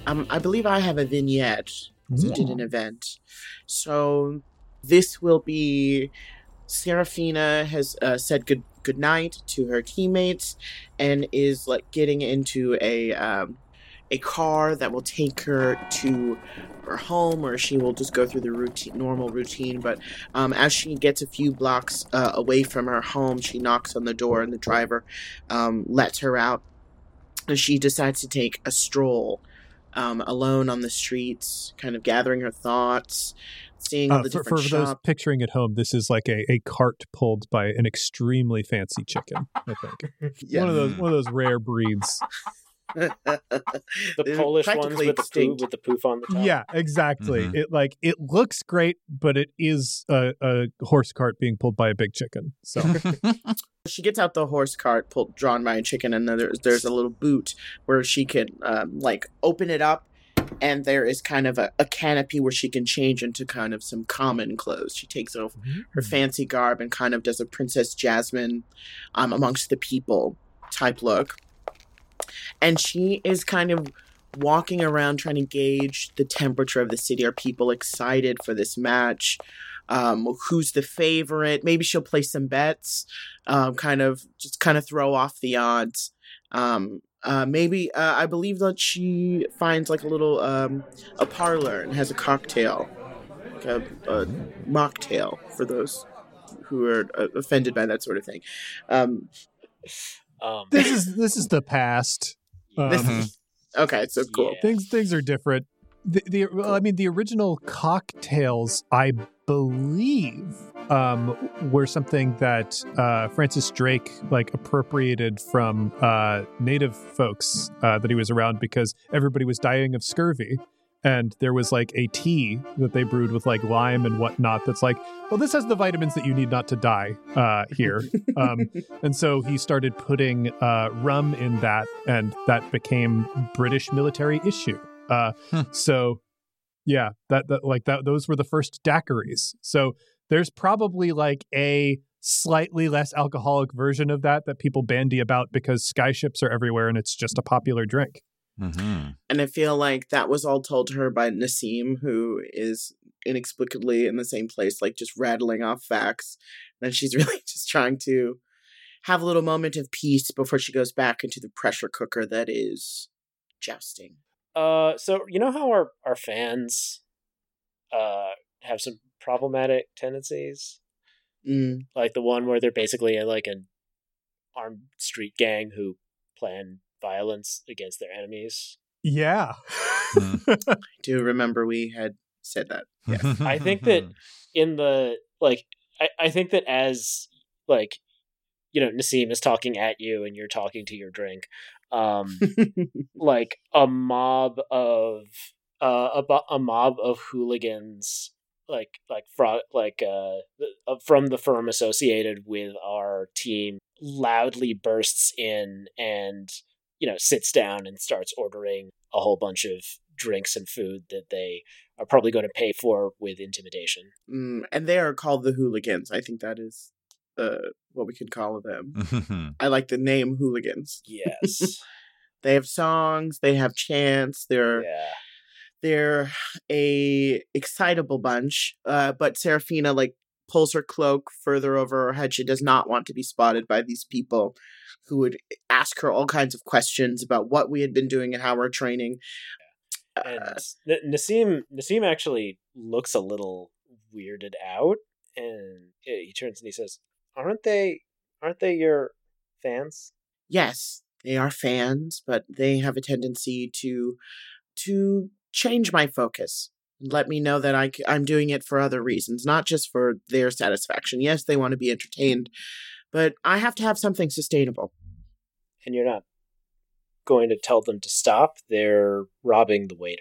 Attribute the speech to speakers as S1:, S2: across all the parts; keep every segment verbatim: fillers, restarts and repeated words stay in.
S1: Um, I believe I have a vignette. We did an event. So this will be Seraphina has uh, said good good night to her teammates and is like getting into a um, a car that will take her to her home, or she will just go through the routine, normal routine. But um, as she gets a few blocks uh, away from her home, she knocks on the door, and the driver um, lets her out. And she decides to take a stroll um, alone on the streets, kind of gathering her thoughts, seeing all
S2: Uh,
S1: the
S2: for,
S1: different
S2: for
S1: shops.
S2: those picturing at home, this is like a, a cart pulled by an extremely fancy chicken, I think.
S1: Yes.
S2: One of those one of those rare breeds.
S3: The
S1: They're
S3: Polish ones
S1: practically
S3: with the poo,
S1: extinct.
S3: with the poof on the top.
S2: Yeah, exactly.
S4: Mhm.
S2: It like it looks great, but it is a, a horse cart being pulled by a big chicken. So
S1: She gets out the horse cart pulled, drawn by a chicken, and then there's, there's a little boot where she can um, like open it up, and there is kind of a, a canopy where she can change into kind of some common clothes. She takes off her fancy garb and kind of does a Princess Jasmine um, amongst the people type look. And she is kind of walking around trying to gauge the temperature of the city. Are people excited for this match? Um, who's the favorite? Maybe she'll place some bets, um, kind of just kind of throw off the odds. Um, uh, maybe uh, I believe that she finds like a little um, a parlor and has a cocktail, like a, a mocktail for those who are uh, offended by that sort of thing. Um,
S3: Um,
S2: this is this is the past. Um,
S1: this is, okay, so cool.
S3: Yeah.
S2: Things things are different. The, the well, I mean, the original cocktails, I believe, um, were something that uh, Francis Drake like appropriated from uh, native folks uh, that he was around because everybody was dying of scurvy. And there was like a tea that they brewed with like lime and whatnot that's like, well, this has the vitamins that you need not to die uh, here. Um, and so he started putting uh, rum in that, and that became British military issue. Uh,
S4: Hmm.
S2: So, yeah, that, that like that those were the first daiquiris. So there's probably like a slightly less alcoholic version of that that people bandy about because skyships are everywhere and it's just a popular drink.
S4: Mm-hmm.
S1: And I feel like that was all told to her by Nassim, who is inexplicably in the same place, like just rattling off facts. And she's really just trying to have a little moment of peace before she goes back into the pressure cooker that is jousting.
S3: Uh, so you know how our our fans, uh, have some problematic tendencies,
S1: Mm.
S3: like the one where they're basically like an armed street gang who plan violence against their enemies.
S2: Yeah.
S1: I do remember we had said that. Yes.
S3: I think that in the like, I, I think that as like, you know, Nassim is talking at you and you're talking to your drink. Um, like a mob of uh a, bo- a mob of hooligans, like like fro- like uh, uh from the firm associated with our team, loudly bursts in and, you know, sits down and starts ordering a whole bunch of drinks and food that they are probably going to pay for with intimidation.
S1: Mm, and they are called the hooligans. I think that is uh, what we could call them. I like the name hooligans.
S3: Yes.
S1: They have songs, they have chants, they're
S3: Yeah.
S1: they're a excitable bunch. Uh, but Seraphina like pulls her cloak further over her head. She does not want to be spotted by these people who would ask her all kinds of questions about what we had been doing and how we're training.
S3: And
S1: Uh,
S3: N- Nassim Nassim actually looks a little weirded out, and he turns and he says, "Aren't they? Aren't they your fans?"
S1: yes, they are fans, but they have a tendency to to change my focus and let me know that I, c- I'm doing it for other reasons, not just for their satisfaction. Yes, they want to be entertained, but I have to have something sustainable.
S3: And you're not going to tell them to stop. They're robbing the waiter.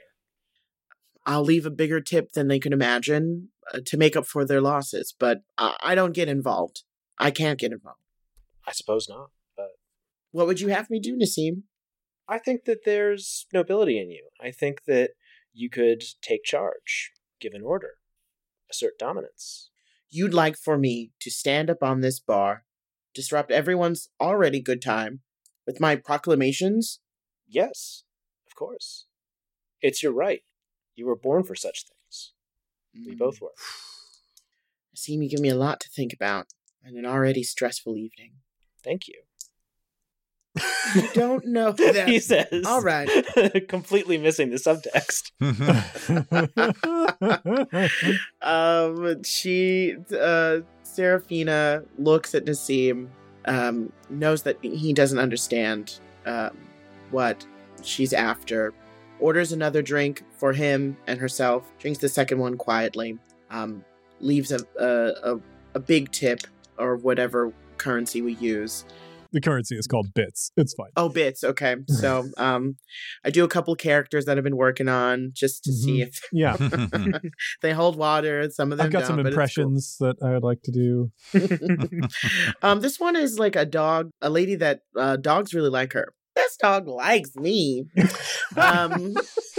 S1: I'll leave a bigger tip than they could imagine uh, to make up for their losses, but I, I don't get involved. I can't get involved.
S3: I suppose not, but
S1: What would you have me do, Nassim?
S3: I think that there's nobility in you. I think that you could take charge, give an order, assert dominance.
S1: You'd like for me to stand up on this bar, disrupt everyone's already good time with my proclamations?
S3: Yes, of course. it's your right. You were born for such things. We both were.
S1: Nassim, you give me a lot to think about in an already stressful evening.
S3: Thank you.
S1: You don't know that.
S3: He says.
S1: All right.
S3: Completely missing the subtext.
S1: um, she, uh, Serafina looks at Nassim, um, knows that he doesn't understand um, what she's after, orders another drink for him and herself, drinks the second one quietly, um, leaves a, a, a, a big tip or whatever currency we use.
S2: The currency is called bits. It's fine.
S1: Oh, bits. Okay. So um, I do a couple characters that I've been working on just to mm-hmm. see if
S2: yeah.
S1: they hold water. Some of them
S2: I've got
S1: don't,
S2: some impressions cool. that I would like to do.
S1: um, this one is like a dog, a lady that uh, dogs really like her. This dog likes me. um,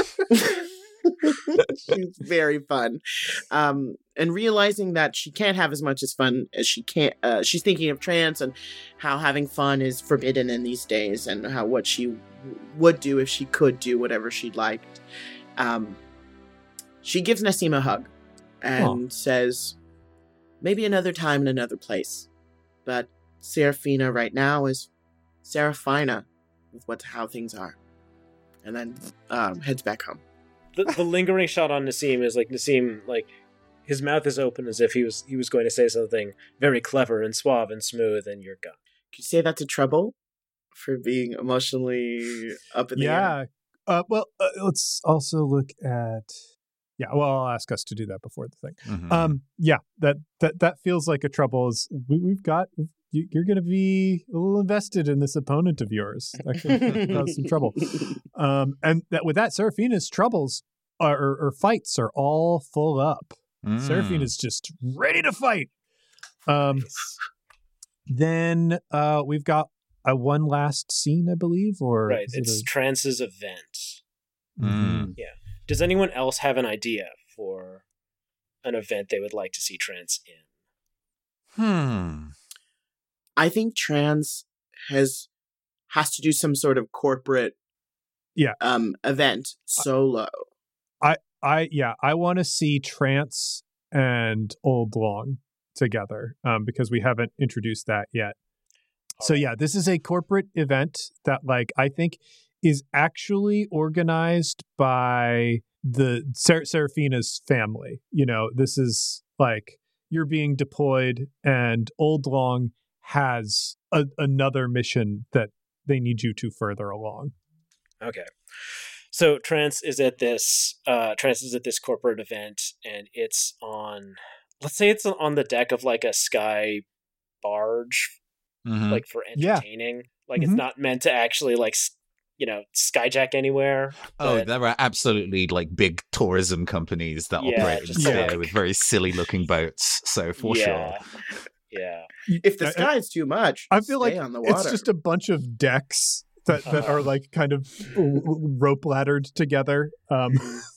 S1: she's very fun. Um, and realizing that she can't have as much as fun as she can't, uh, she's thinking of Trance and how having fun is forbidden in these days and how what she w- would do if she could do whatever she'd liked. Um, she gives Nassim a hug and oh. says, maybe another time in another place. But Serafina right now is Serafina with what how things are. And then um, heads back home.
S3: The, the lingering shot on Nassim is like Nassim, like his mouth is open as if he was he was going to say something very clever and suave and smooth, and you're gone.
S1: Could you say that to Trouble for being emotionally up in the
S2: yeah.
S1: air?
S2: Yeah. Uh, well, uh, let's also look at. Yeah. Well, I'll ask us to do that before the thing. Mm-hmm. Um. Yeah. That that that feels like a Trouble. Is we, we've got. You, you're going to be a little invested in this opponent of yours. That could cause some trouble. Um, and that with that, Serafina's troubles are, or, or fights are all full up. Mm. Serafina's just ready to fight. Um, nice. Then uh, we've got a one last scene, I believe, or
S3: right. It's it a... Trance's event. Mm. Yeah. Does anyone else have an idea for an event they would like to see Trance in?
S4: Hmm.
S1: I think Trance has has to do some sort of corporate
S2: yeah
S1: um event solo.
S2: I I yeah, I want to see Trance and Old Long together um because we haven't introduced that yet. All so right. yeah, this is a corporate event that like I think is actually organized by the Ser- Serafina's family. You know, this is like you're being deployed and Old Long has a, another mission that they need you to further along.
S3: Okay. So Trance is at this uh Trance is at this corporate event, and it's on let's say it's on the deck of like a sky barge, mm-hmm. like for entertaining. Yeah. Like mm-hmm. it's not meant to actually like you know skyjack anywhere.
S4: Oh,
S3: but...
S4: there are absolutely like big tourism companies that
S3: yeah,
S4: operate in there like... with very silly looking boats. So for
S3: yeah.
S4: sure.
S3: Yeah.
S1: If the sky is too much,
S2: I feel like
S1: on the water.
S2: It's just a bunch of decks that, that are like kind of rope laddered together. Um,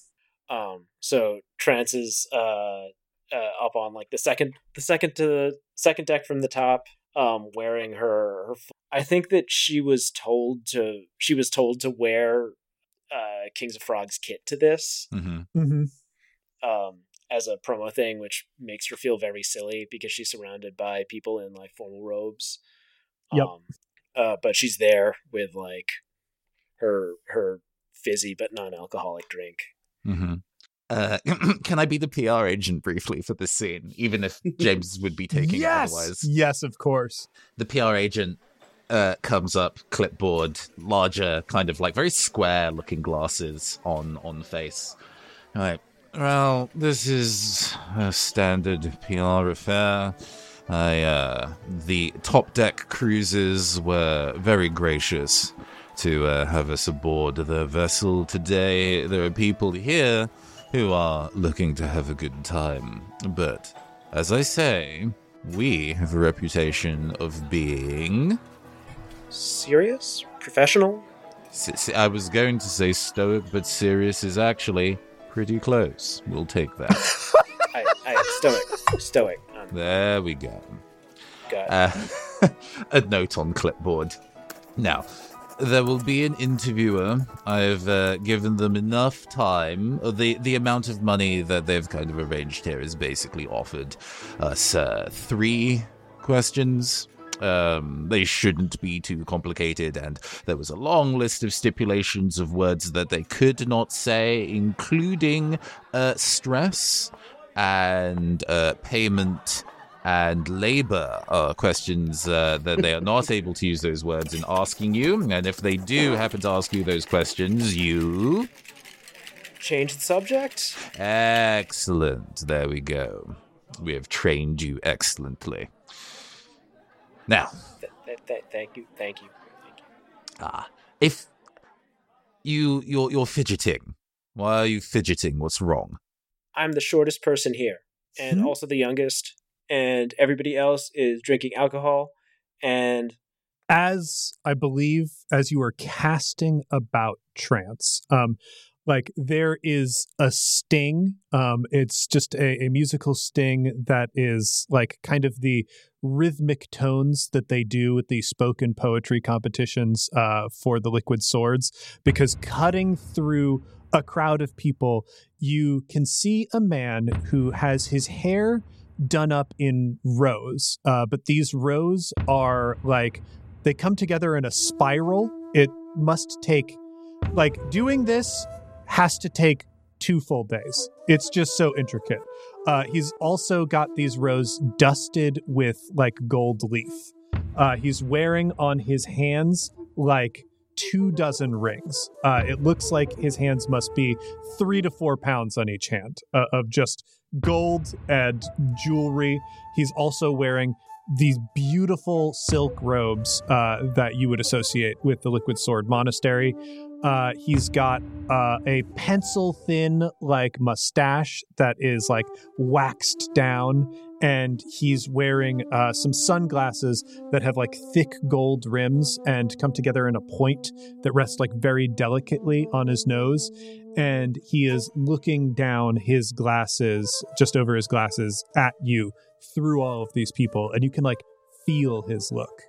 S3: um so Trance is uh, uh up on like the second the second to the second deck from the top, um wearing her, her I think that she was told to she was told to wear uh Kings of Frogs kit to this.
S4: Mm-hmm.
S2: Mm-hmm.
S3: Um as a promo thing, which makes her feel very silly because she's surrounded by people in like formal robes.
S2: Yep.
S3: Um, uh, but she's there with like her her fizzy but non-alcoholic drink.
S4: Mm-hmm. Uh, can I be the P R agent briefly for this scene, even if James would be taking
S2: yes!
S4: it otherwise?
S2: Yes, of course.
S4: The P R agent uh, comes up, clipboard, larger, kind of like very square-looking glasses on on face. All right. Well, this is a standard P R affair. I, uh, the top deck cruisers were very gracious to uh, have us aboard the vessel today. There are people here who are looking to have a good time. But, as I say, we have a reputation of being...
S3: serious? Professional?
S4: S- I was going to say stoic, but serious is actually... pretty close. We'll take that.
S3: I, I stoic. Stoic. Um,
S4: there we go.
S3: Got
S4: uh, a note on clipboard. Now, there will be an interviewer. I've uh, given them enough time. The the amount of money that they've kind of arranged here is basically offered us uh, three questions. Um, they shouldn't be too complicated, and there was a long list of stipulations of words that they could not say, including uh, stress and uh, payment and labor are questions uh, that they are not able to use those words in asking you. And if they do happen to ask you those questions, you...
S3: change the subject?
S4: Excellent. There we go. We have trained you excellently. Now...
S3: Th- th- th- thank you, thank you, thank you.
S4: Ah, if you, you're, you're fidgeting, why are you fidgeting? What's wrong?
S3: I'm the shortest person here, and
S2: Hmm?
S3: also the youngest. And everybody else is drinking alcohol, and
S2: As I believe, as you are casting about trance, um, like there is a sting. Um, it's just a, a musical sting that is like kind of the rhythmic tones that they do with the spoken poetry competitions uh, for the Liquid Swords, because cutting through a crowd of people, you can see a man who has his hair done up in rows, uh, but these rows are like, they come together in a spiral. It must take, like, doing this has to take two full days. It's just so intricate. Uh, he's also got these rows dusted with, like, gold leaf. Uh, he's wearing on his hands, like, two dozen rings. Uh, it looks like his hands must be three to four pounds on each hand uh, of just gold and jewelry. He's also wearing these beautiful silk robes uh, that you would associate with the Liquid Sword Monastery. Uh, he's got uh, a pencil-thin, like, mustache that is, like, waxed down, and he's wearing uh, some sunglasses that have, like, thick gold rims and come together in a point that rests, like, very delicately on his nose. And he is looking down his glasses, just over his glasses, at you through all of these people, and you can, like, feel his look.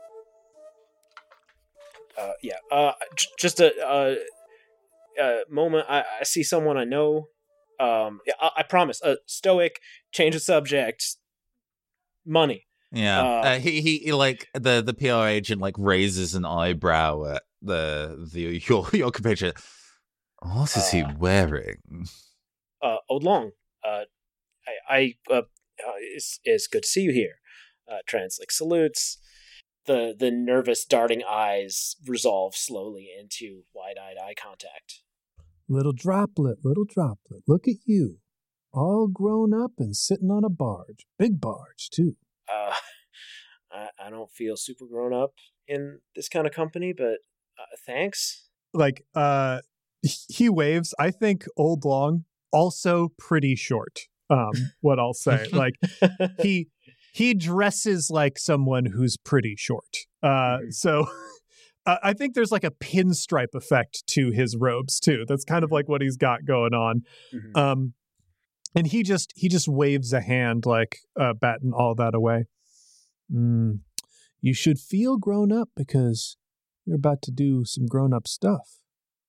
S3: Uh, yeah, uh, j- just a uh, uh, moment. I-, I see someone I know. Um, yeah, I-, I promise. Uh, stoic, change the subject. Money.
S4: Yeah,
S3: Uh,
S4: uh, he, he he like the the P R agent like raises an eyebrow at the the your your compatriot. What is he
S3: Uh,
S4: wearing?
S3: Uh, Old Long. Uh, I, I uh, uh, it's it's good to see you here. Uh, Trans like salutes. The the nervous darting eyes resolve slowly into wide-eyed eye contact.
S2: Little droplet, little droplet, look at you. All grown up and sitting on a barge. Big barge, too.
S3: Uh, I, I don't feel super grown up in this kind of company, but uh, thanks.
S2: Like, uh, he waves. I think Old Long, also pretty short, um, what I'll say. Like, he he dresses like someone who's pretty short. Uh,
S3: Mhm.
S2: So uh, I think there's like a pinstripe effect to his robes, too. That's kind of like what he's got going on.
S3: Mhm.
S2: Um, and he just he just waves a hand, like uh, batting all that away. Mm, you should feel grown up because you're about to do some grown up stuff.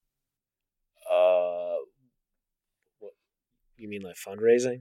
S3: Uh, what you mean, like fundraising?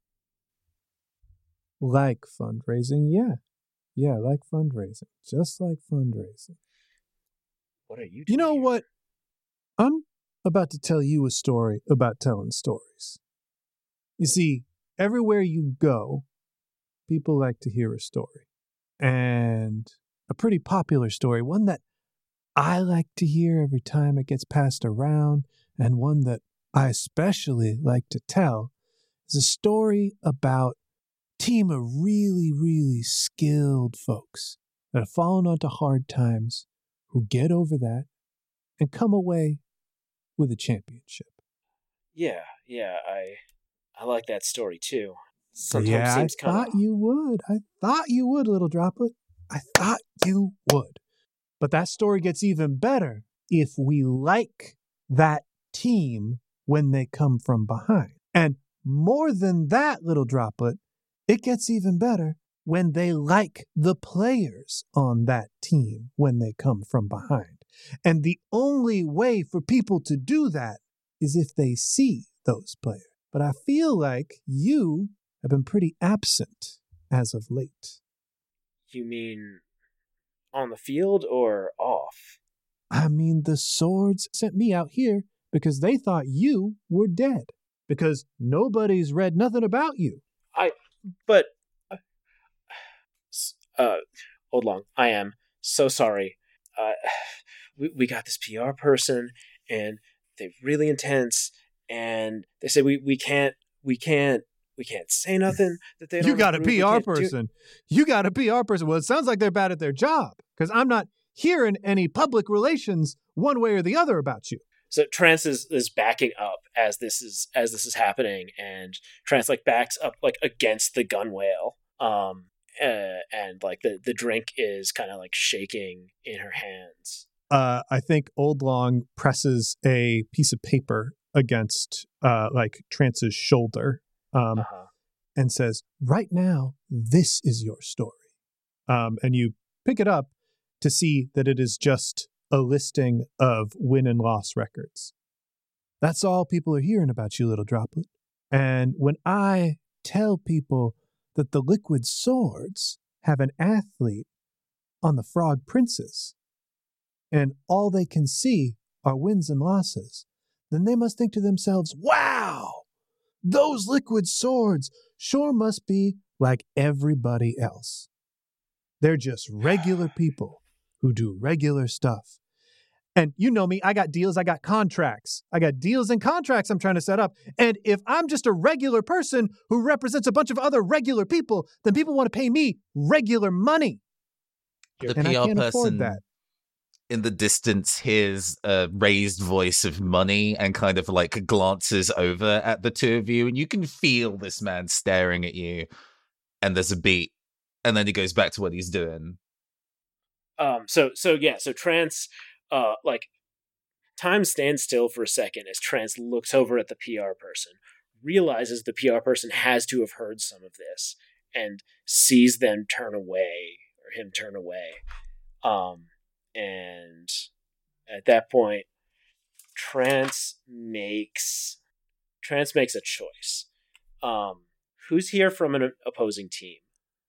S2: Like fundraising, yeah. Yeah, like fundraising. Just like fundraising.
S3: What are you doing?
S2: You know
S3: here?
S2: what? I'm about to tell you a story about telling stories. You see, everywhere you go, people like to hear a story. And a pretty popular story, one that I like to hear every time it gets passed around, and one that I especially like to tell, is a story about a team of really, really skilled folks that have fallen onto hard times, who get over that and come away with a championship.
S3: Yeah, yeah, I I like that story too. Sometimes
S2: yeah,
S3: seems
S2: I
S3: kind
S2: thought you would. I thought you would, little droplet. I thought you would. But that story gets even better if we like that team when they come from behind. And more than that, little droplet, it gets even better when they like the players on that team when they come from behind. And the only way for people to do that is if they see those players. But I feel like you have been pretty absent as of late.
S3: You mean on the field or off?
S2: I mean, the Swords sent me out here because they thought you were dead. Because nobody's read nothing about you.
S3: I, but, uh, uh Old Long, I am so sorry. Uh, we, we got this P R person, and they're really intense, and they say we, we can't, we can't, we can't say nothing that they don't
S2: You got a
S3: approve. We
S2: P R
S3: can't do-
S2: person. You got a P R person. Well, it sounds like they're bad at their job because I'm not hearing any public relations one way or the other about you.
S3: So Trance is, is backing up as this is as this is happening, and Trance like backs up like against the gunwale, um, uh, and like the, the drink is kind of like shaking in her hands.
S2: Uh, I think Old Long presses a piece of paper against uh, like Trance's shoulder, um,
S3: Uh-huh.
S2: and says, "Right now, this is your story." Um, and you pick it up to see that it is just a listing of win and loss records. That's all people are hearing about you, little droplet. And when I tell people that the Liquid Swords have an athlete on the Frog Princess, and all they can see are wins and losses, then they must think to themselves, wow, those Liquid Swords sure must be like everybody else. They're just regular people who do regular stuff. And you know me, I got deals, I got contracts. I got deals and contracts I'm trying to set up. And if I'm just a regular person who represents a bunch of other regular people, then people want to pay me regular money.
S4: The
S2: and
S4: P R
S2: I can't afford
S4: person
S2: that.
S4: in the distance hears a raised voice of money and kind of like glances over at the two of you, and you can feel this man staring at you, and there's a beat, and then he goes back to what he's doing.
S3: Um. So so yeah. So Trance, uh, like, time stands still for a second as Trance looks over at the P R person, realizes the P R person has to have heard some of this, and sees them turn away or him turn away. Um. And at that point, Trance makes Trance makes a choice. Um, who's here from an opposing team?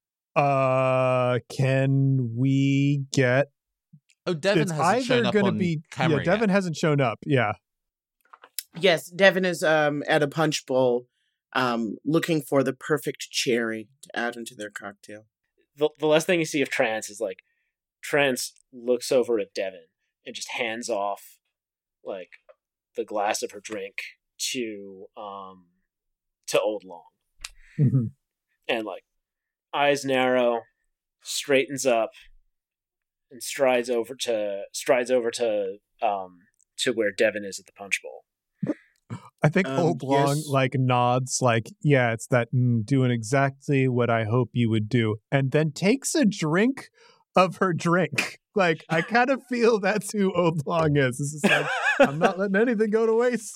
S2: Uh, can we get?
S4: Oh, Devin
S2: It's
S4: hasn't shown
S2: either
S4: up
S2: going to
S4: on
S2: be.
S4: camera
S2: Yeah, Devin
S4: yet.
S2: hasn't shown up. Yeah.
S1: Yes, Devin is um at a punch bowl, um looking for the perfect cherry to add into their cocktail.
S3: The, the last thing you see of Trance is like Trance looks over at Devin and just hands off like the glass of her drink to um to Old Long,
S2: Mm-hmm.
S3: and like eyes narrow, straightens up, and strides over to strides over to um to where Devin is at the punch bowl.
S2: I think
S1: Um,
S2: Old Long
S1: yes.
S2: like nods, like, yeah, it's that mm, doing exactly what I hope you would do, and then takes a drink of her drink. Like, I kind of feel that's who Old Long is. This is like, I'm not letting anything go to waste.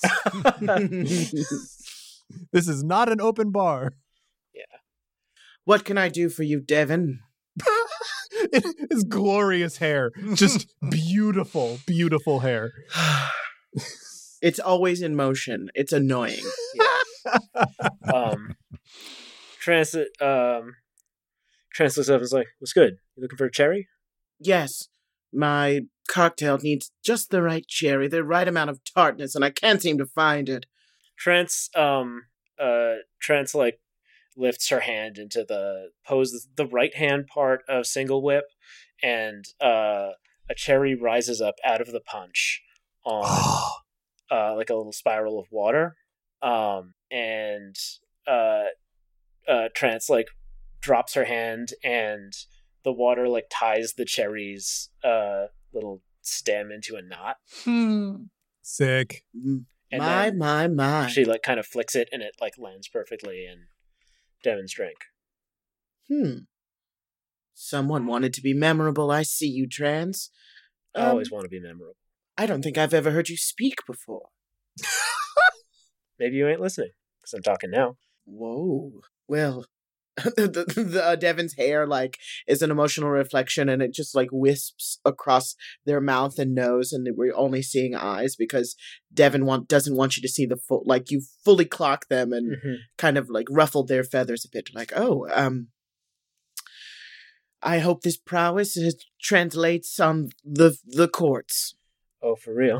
S2: This is not an open bar.
S1: What can I do for you, Devin?
S2: His glorious hair, just beautiful, beautiful hair.
S1: It's always in motion. It's annoying.
S3: um, Trance, um, Trance looks up and is like, "What's good? You looking for a cherry?"
S1: Yes, my cocktail needs just the right cherry, the right amount of tartness, and I can't seem to find it.
S3: Trance, um, uh, Trance like lifts her hand into the pose the right hand part of Single Whip, and uh, a cherry rises up out of the punch on uh, like a little spiral of water, um, and uh, uh, Trance like drops her hand, and the water like ties the cherry's uh, little stem into a knot.
S2: Sick.
S1: Mm,
S3: And
S1: my,
S3: then
S1: my, my.
S3: she like kind of flicks it, and it like lands perfectly in Devin's drink.
S1: Hmm. Someone wanted to be memorable. I see you, Trance.
S3: I
S1: Um,
S3: always want to be memorable.
S1: I don't think I've ever heard you speak before.
S3: Maybe you ain't listening because I'm talking now.
S1: Whoa. Well, the, the uh, Devin's hair like is an emotional reflection, and it just like wisps across their mouth and nose, and we're only seeing eyes because Devin want doesn't want you to see the full, like you fully clock them and
S3: Mm-hmm.
S1: kind of like ruffled their feathers a bit, like, oh, um, I hope this prowess is, translates on the the courts.
S3: Oh, for real?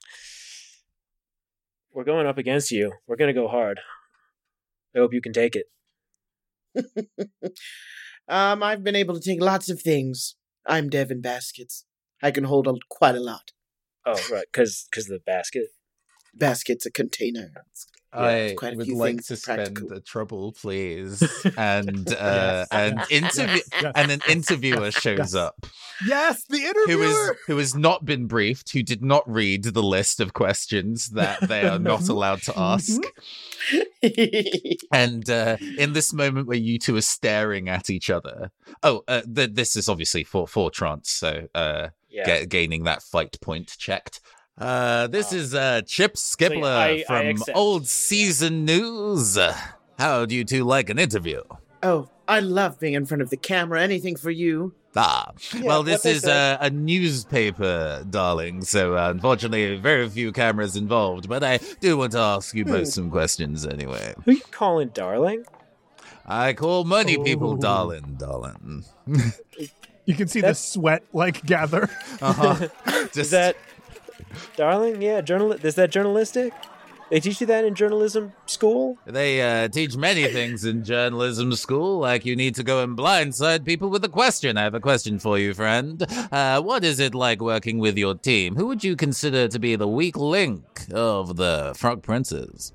S3: We're going up against you. We're gonna go hard. I hope you can take it.
S1: um, I've been able to take lots of things. I'm Devin Baskets. I can hold a, quite a lot.
S3: Oh, right, because because the basket.
S1: Basket's a container. It's,
S4: I
S1: quite a
S4: would
S1: few
S4: like
S1: things
S4: to spend
S1: practical.
S4: the trouble, please. And uh,
S2: Yes.
S4: and interview
S2: Yes.
S4: and an interviewer shows
S2: Yes.
S4: up
S2: Yes, the
S4: who
S2: interviewer.
S4: is who has not been briefed, who did not read the list of questions that they are not allowed to ask. And uh, in this moment where you two are staring at each other, oh, uh, th- this is obviously for for Trance, so uh,
S3: Yeah.
S4: ga- gaining that fight point checked. Uh, this
S3: Oh.
S4: is uh, Chip Skipler
S3: I- I
S4: from
S3: accept.
S4: Old Season News. How do you two like an interview?
S1: Oh, I love being in front of the camera. Anything for you.
S4: Ah,
S3: Yeah,
S4: well,
S3: what
S4: this
S3: they
S4: is
S3: said.
S4: a, a newspaper, darling, so uh, unfortunately, very few cameras involved, but I do want to ask you both some questions anyway.
S3: Who you calling darling?
S4: I call money people
S2: Oh.
S4: darling, darling.
S2: You can see
S3: That's-
S2: the sweat like gather.
S4: Uh-huh.
S3: Is
S4: Just,
S3: that darling? Yeah, journal. Is that journalistic? They teach you that in journalism school?
S4: They uh, teach many things in journalism school, like you need to go and blindside people with a question. I have a question for you, friend. Uh, what is it like working with your team? Who would you consider to be the weak link of the Frog Princes?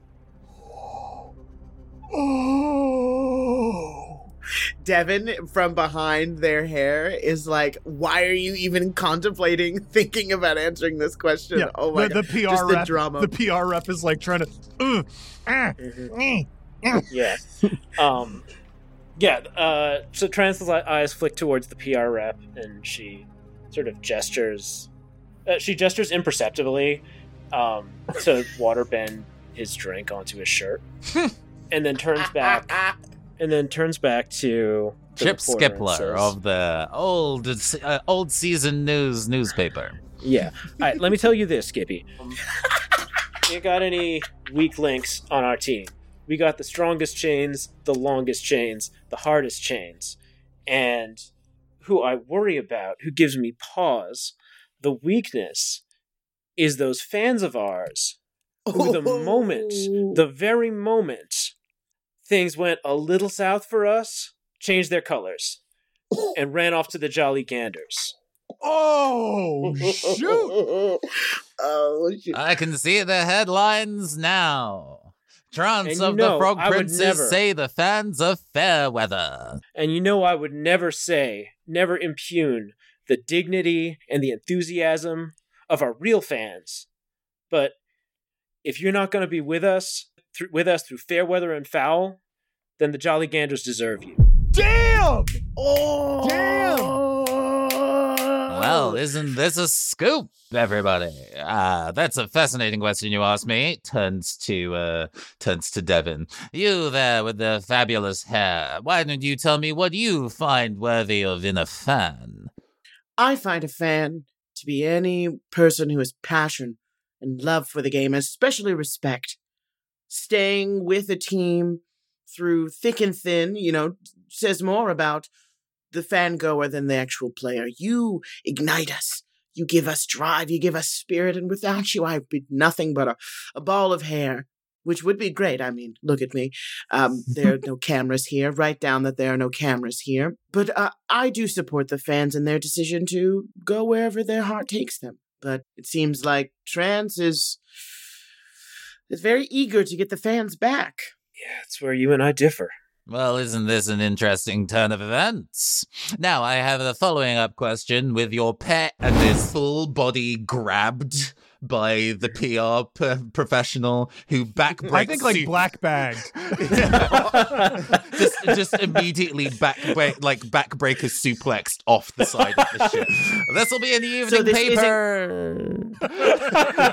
S2: Oh.
S1: Devin, from behind their hair, is like, why are you even contemplating thinking about answering this question?
S2: Yeah,
S1: Oh my
S2: the,
S1: god.
S2: the P R
S1: Just the
S2: rep.
S1: drama.
S2: The P R rep is like trying to. Uh, ah, mm.
S3: Yeah. um. Yeah. Uh. So Trance's eyes flick towards the P R rep, and she sort of gestures. Uh, she gestures imperceptibly, um, to water bend his drink onto his shirt, and then turns back. And then turns back to the
S4: Chip
S3: reporter and
S4: Skipler
S3: says-
S4: of the old uh, old season news newspaper.
S3: Yeah. All right, let me tell you this, Skippy. Um, you got any weak links on our team? We got the strongest chains, the longest chains, the hardest chains. And who I worry about, who gives me pause, the weakness is those fans of ours who the moment, the very moment things went a little south for us, changed their colors and ran off to the Jolly Ganders.
S2: Oh, shoot.
S1: Oh, shoot.
S4: I can see the headlines now. Trance
S3: And you
S4: of
S3: know,
S4: the Frog
S3: I would
S4: Princes
S3: never-
S4: say the fans of Fairweather.
S3: And you know I would never say, never impugn the dignity and the enthusiasm of our real fans. But if you're not going to be with us, through, with us through fair weather and foul, then the Jolly Ganders deserve you.
S2: Damn!
S1: Oh,
S2: Damn!
S4: Well, isn't this a scoop, everybody? Ah, that's a fascinating question you asked me. Turns to uh, turns to Devin. You there with the fabulous hair. Why don't you tell me what you find worthy of in a fan?
S1: I find a fan to be any person who has passion and love for the game, especially respect. Staying with a team through thick and thin, you know, says more about the fan-goer than the actual player. You ignite us. You give us drive. You give us spirit. And without you, I'd be nothing but a, a ball of hair, which would be great. I mean, look at me. Um, there are no cameras here. Write down that there are no cameras here. But uh, I do support the fans in their decision to go wherever their heart takes them. But it seems like Trance is, is very eager to get the fans back.
S3: Yeah, it's where you and I differ.
S4: Well, isn't this an interesting turn of events? Now, I have a following up question with your pet and his full body grabbed by the P R p- professional who backbreaks.
S2: I think like
S4: su-
S2: black bagged.
S4: just, just immediately back break, like backbreaker suplexed off the side of the ship. This will be in the evening
S1: So this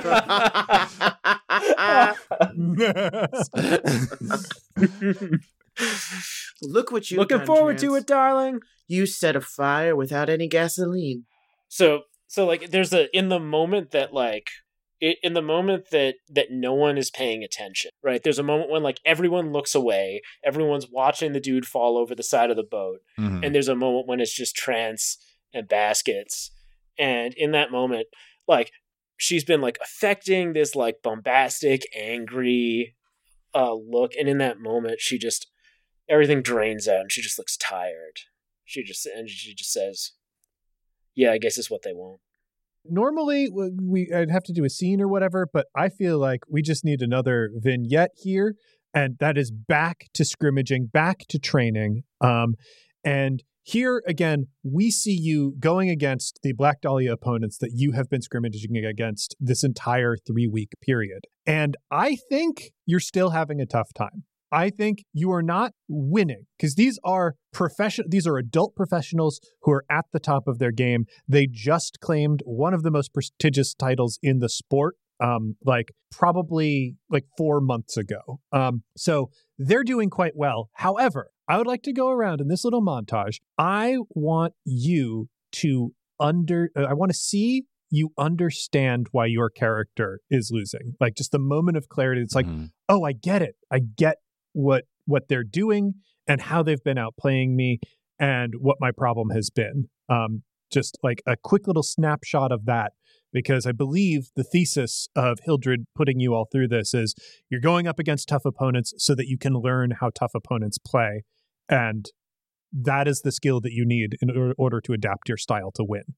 S4: paper.
S1: Look what you
S3: Looking
S1: done,
S3: forward
S1: Trance.
S3: to it, darling.
S1: You set a fire without any gasoline.
S3: So, so like, there's a in the moment that like, it, in the moment that that no one is paying attention, right? There's a moment when like everyone looks away, everyone's watching the dude fall over the side of the boat,
S4: Mhm.
S3: and there's a moment when it's just Trance and Baskets, and in that moment, like she's been like affecting this like bombastic, angry uh, look, and in that moment, she just everything drains out, and she just looks tired. She just and she just says, "Yeah, I guess it's what they want."
S2: Normally, we I'd have to do a scene or whatever, but I feel like we just need another vignette here, and that is back to scrimmaging, back to training. Um, and here again, we see you going against the Black Dahlia opponents that you have been scrimmaging against this entire three-week period. And I think you're still having a tough time. I think you are not winning because these are profession. These are adult professionals who are at the top of their game. They just claimed one of the most prestigious titles in the sport, um, like probably like four months ago. Um, so they're doing quite well. However, I would like to go around in this little montage. I want you to under. Uh, I want to see you understand why your character is losing. Like just the moment of clarity. It's like,
S4: Mm-hmm.
S2: oh, I get it. I get what what they're doing and how they've been outplaying me and what my problem has been. Um, just like a quick little snapshot of that, because I believe the thesis of Hildred putting you all through this is you're going up against tough opponents so that you can learn how tough opponents play. And that is the skill that you need in or- order to adapt your style to win.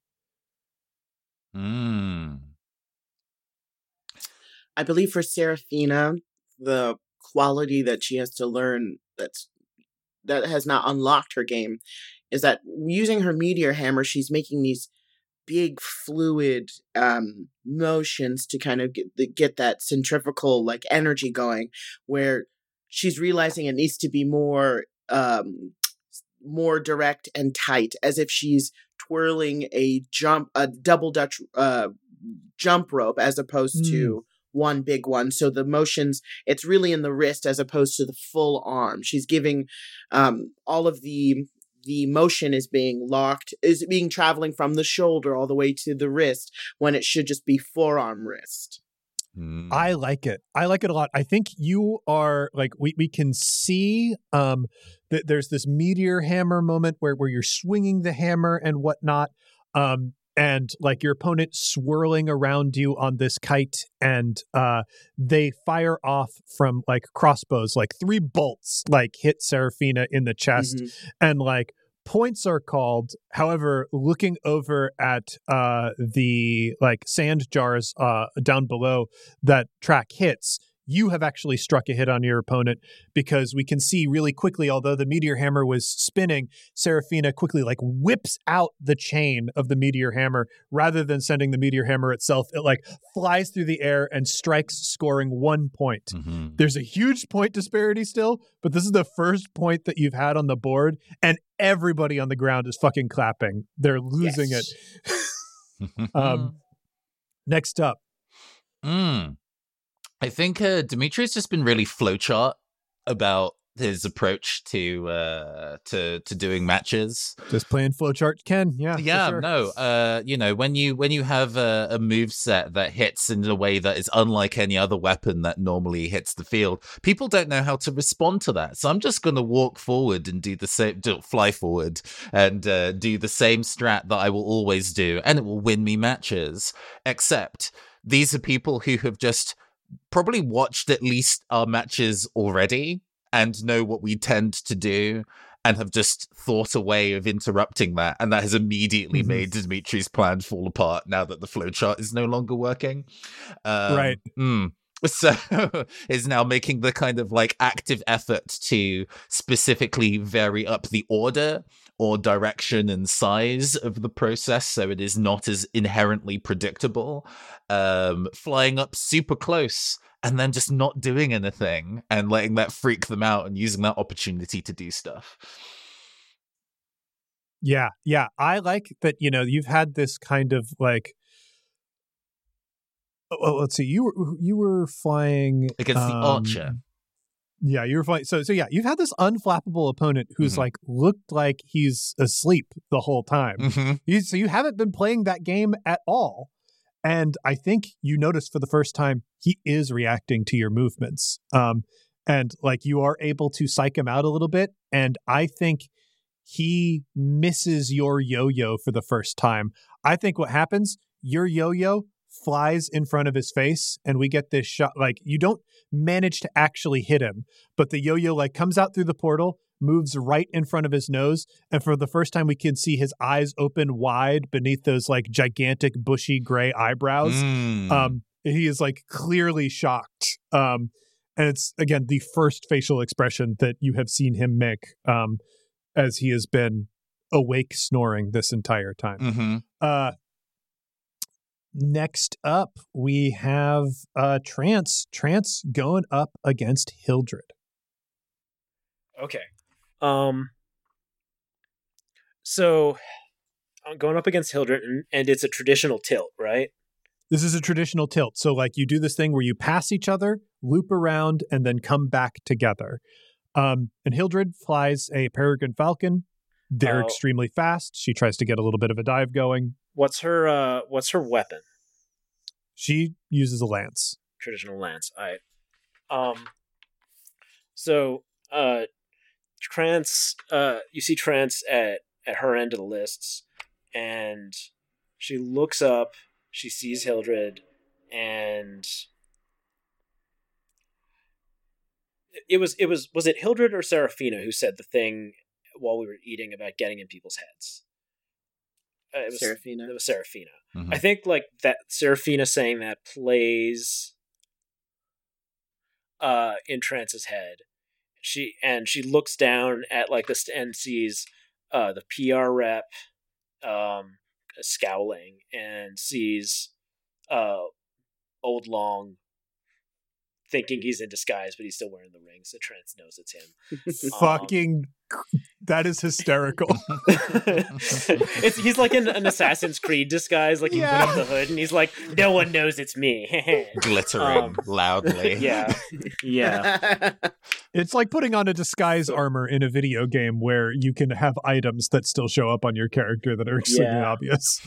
S4: Mm.
S1: I believe for Seraphina, the quality that she has to learn that's that has not unlocked her game is that using her meteor hammer, she's making these big fluid um, motions to kind of get, the, get that centrifugal like energy going, where she's realizing it needs to be more um, more direct and tight, as if she's twirling a jump a double Dutch uh, jump rope as opposed
S2: Mm.
S1: to one big one. So the motions, it's really in the wrist as opposed to the full arm. She's giving um, all of the the motion is being locked, is being traveling from the shoulder all the way to the wrist when it should just be forearm wrist.
S4: Mm.
S2: I like it. I like it a lot. I think you are like, we, we can see um, that there's this meteor hammer moment where, where you're swinging the hammer and whatnot. Um, and like your opponent swirling around you on this kite, and uh, they fire off from like crossbows, like three bolts, like hit Seraphina in the chest,
S1: Mhm.
S2: and like points are called. However, looking over at uh, the like sand jars uh, down below that Track hits, you have actually struck a hit on your opponent, because we can see really quickly, although the meteor hammer was spinning, Seraphina quickly like whips out the chain of the meteor hammer rather than sending the meteor hammer itself. It like flies through the air and strikes, scoring one point.
S4: Mhm.
S2: There's a huge point disparity still, but this is the first point that you've had on the board, and everybody on the ground is fucking clapping. They're losing
S1: Yes.
S2: it. Um, next up.
S4: Mm. I think uh, Dimitri's just been really flowchart about his approach to uh, to to doing matches.
S2: Just playing flowchart, Ken. Yeah, for
S4: Yeah,
S2: sure.
S4: no, uh, you know, when you when you have a, a move set that hits in a way that is unlike any other weapon that normally hits the field, people don't know how to respond to that. So I'm just going to walk forward and do the same, do, fly forward and uh, do the same strat that I will always do, and it will win me matches. Except these are people who have just probably watched at least our matches already and know what we tend to do, and have just thought a way of interrupting that, and that has immediately
S2: Mhm.
S4: made Dimitri's plan fall apart now that the flowchart is no longer working. Um,
S2: Right.
S4: mm. So is now making the kind of like active effort to specifically vary up the order or direction and size of the process so it is not as inherently predictable. Um, flying up super close and then just not doing anything and letting that freak them out and using that opportunity to do stuff.
S2: Yeah, yeah. I like that, you know, you've had this kind of like, oh, let's see, you were you were flying
S4: Against the
S2: um,
S4: archer.
S2: Yeah, you were fine. So, so yeah, you've had this unflappable opponent who's
S4: Mhm.
S2: like looked like he's asleep the whole time.
S4: Mm-hmm.
S2: You, so you haven't been playing that game at all. And I think you noticed for the first time he is reacting to your movements. Um, and like you are able to psych him out a little bit. And I think he misses your yo-yo for the first time. I think what happens, your yo-yo flies in front of his face and we get this shot. Like you don't manage to actually hit him, but the yo-yo like comes out through the portal, moves right in front of his nose, and for the first time we can see his eyes open wide beneath those like gigantic bushy gray eyebrows.
S4: Mm.
S2: Um, he is like clearly shocked. Um, and it's again the first facial expression that you have seen him make um, as he has been awake snoring this entire time.
S4: Mm-hmm.
S2: Uh, next up, we have uh, Trance. Trance going up against Hildred.
S3: Okay. Um. So, I'm going up against Hildred, and, and it's a traditional tilt, right?
S2: This is a traditional tilt. So, like, you do this thing where you pass each other, loop around, and then come back together. Um, and Hildred flies a Peregrine Falcon. They're
S3: Oh.
S2: extremely fast. She tries to get a little bit of a dive going.
S3: What's her uh? What's her weapon?
S2: She uses a lance.
S3: Traditional lance. All right. Um. So, uh, Trance. Uh, you see Trance at at her end of the lists, and she looks up. She sees Hildred, and it was it was was it Hildred or Seraphina who said the thing while we were eating about getting in people's heads? Uh, it was
S1: Seraphina.
S3: It was Seraphina.
S4: Mhm.
S3: I think like that Seraphina saying that plays uh in Trance's head. She and she looks down at like this and sees uh the P R rep um scowling and sees uh Old Long thinking he's in disguise, but he's still wearing the ring, so Trance knows it's him. Um,
S2: Fucking, that is hysterical.
S3: it's he's like in an Assassin's Creed disguise, like he
S2: Yeah.
S3: put up the hood and he's like, no one knows it's me.
S4: Glittering
S3: Um,
S4: loudly.
S3: yeah, yeah.
S2: It's like putting on a disguise armor in a video game where you can have items that still show up on your character that are extremely
S3: Yeah.
S2: obvious.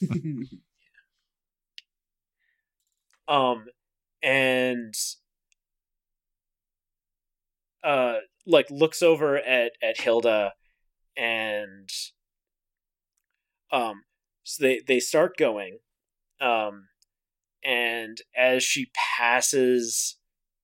S3: Um, and uh, like looks over at at Hilda, and um, so they they start going, um, and as she passes,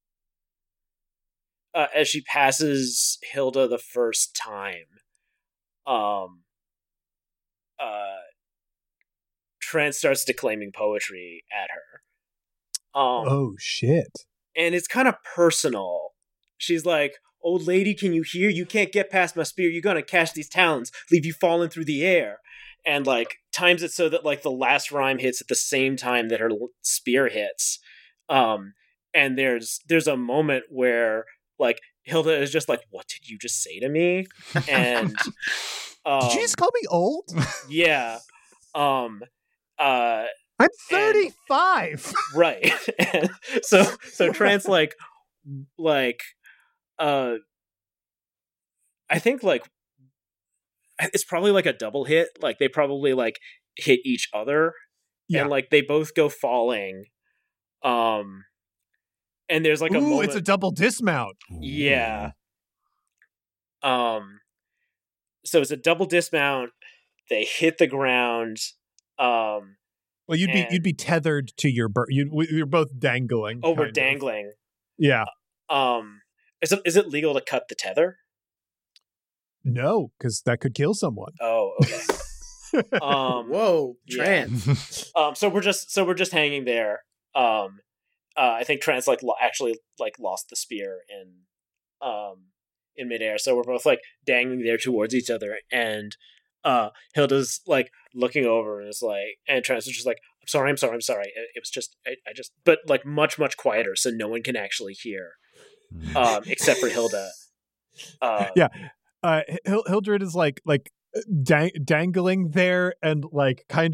S3: uh, as she passes Hilda the first time, um, uh, Trent starts declaiming poetry at her. Um,
S2: Oh, shit.
S3: and it's kind of personal. She's like, old lady, can you hear? You can't get past my spear. You're gonna catch these talons, leave you falling through the air. And like times it so that like the last rhyme hits at the same time that her l- spear hits. Um, and there's there's a moment where like Hilda is just like, what did you just say to me? And um,
S2: Did you just call me old?
S3: yeah. Um, uh,
S2: I'm thirty-five.
S3: right. And so so Trance like like uh I think like it's probably like a double hit. Like they probably like hit each other.
S2: Yeah.
S3: And like they both go falling. Um and there's like a
S2: Ooh,
S3: moment
S2: it's a double dismount.
S3: yeah. Um so it's a double dismount. They hit the ground. Um
S2: Well, you'd be
S3: And-
S2: you'd be tethered to your bird. You'd, we- you're both dangling.
S3: oh, we're
S2: kind of.
S3: dangling.
S2: Yeah.
S3: Um is it is it legal to cut the tether?
S2: No, because that could kill someone.
S3: Oh, okay. um
S1: Whoa,
S3: Yeah.
S1: Trance.
S3: Um, so we're just so we're just hanging there. Um, uh, I think Trance like lo- actually like lost the spear in um in midair, so we're both like dangling there towards each other, and uh, Hilda's like looking over and is like, and Trance is just like, "I'm sorry, I'm sorry, I'm sorry. It, it was just I, I just," but like much much quieter, so no one can actually hear, um, except for Hilda. Uh,
S2: Yeah. Uh, Hil- Hildred is like like dang- dangling there and like kind of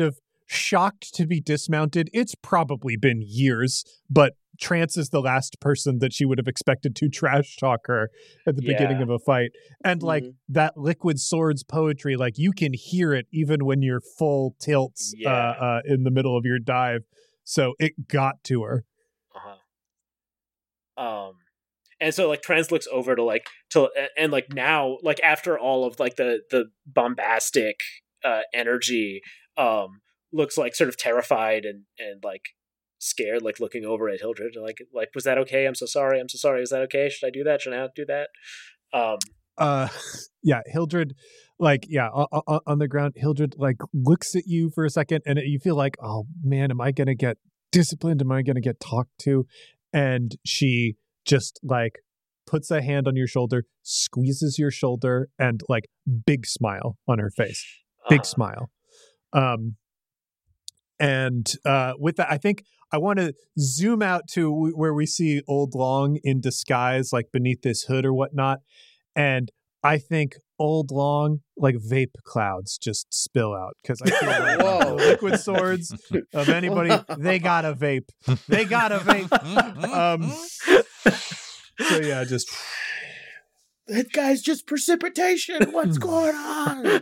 S2: shocked to be dismounted. It's probably been years, but Trance is the last person that she would have expected to trash talk her at the
S3: Yeah.
S2: beginning of a fight. And like
S1: Mhm.
S2: that Liquid Swords poetry, like you can hear it even when you're full tilts
S3: Yeah.
S2: uh, uh, in the middle of your dive. So it got to her.
S3: Uh-huh. Um, and so like Trans looks over to like to and, and like now like after all of like the the bombastic uh, energy, um, looks like sort of terrified and and like scared, like looking over at Hildred, like like was that okay? I'm so sorry. I'm so sorry. Is that okay? Should I do that? Should I not do that? Um,
S2: Uh, yeah, Hildred, like, yeah, on, on the ground, Hildred, like, looks at you for a second, and you feel like, oh, man, am I going to get disciplined? Am I going to get talked to? And she just, like, puts a hand on your shoulder, squeezes your shoulder, and, like, big smile on her face. Big
S3: uh,
S2: smile. Um, and uh, with that, I think I want to zoom out to w- where we see Old Long in disguise, like, beneath this hood or whatnot. And I think Old Long, like vape clouds, just spill out because I feel like
S1: Whoa.
S2: the Liquid Swords of anybody, they got a vape. They got a vape. Um, so yeah, just
S1: That guy's just precipitation. What's going on?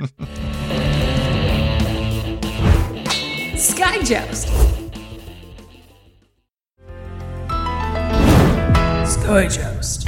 S5: Sky Joust. Sky Joust.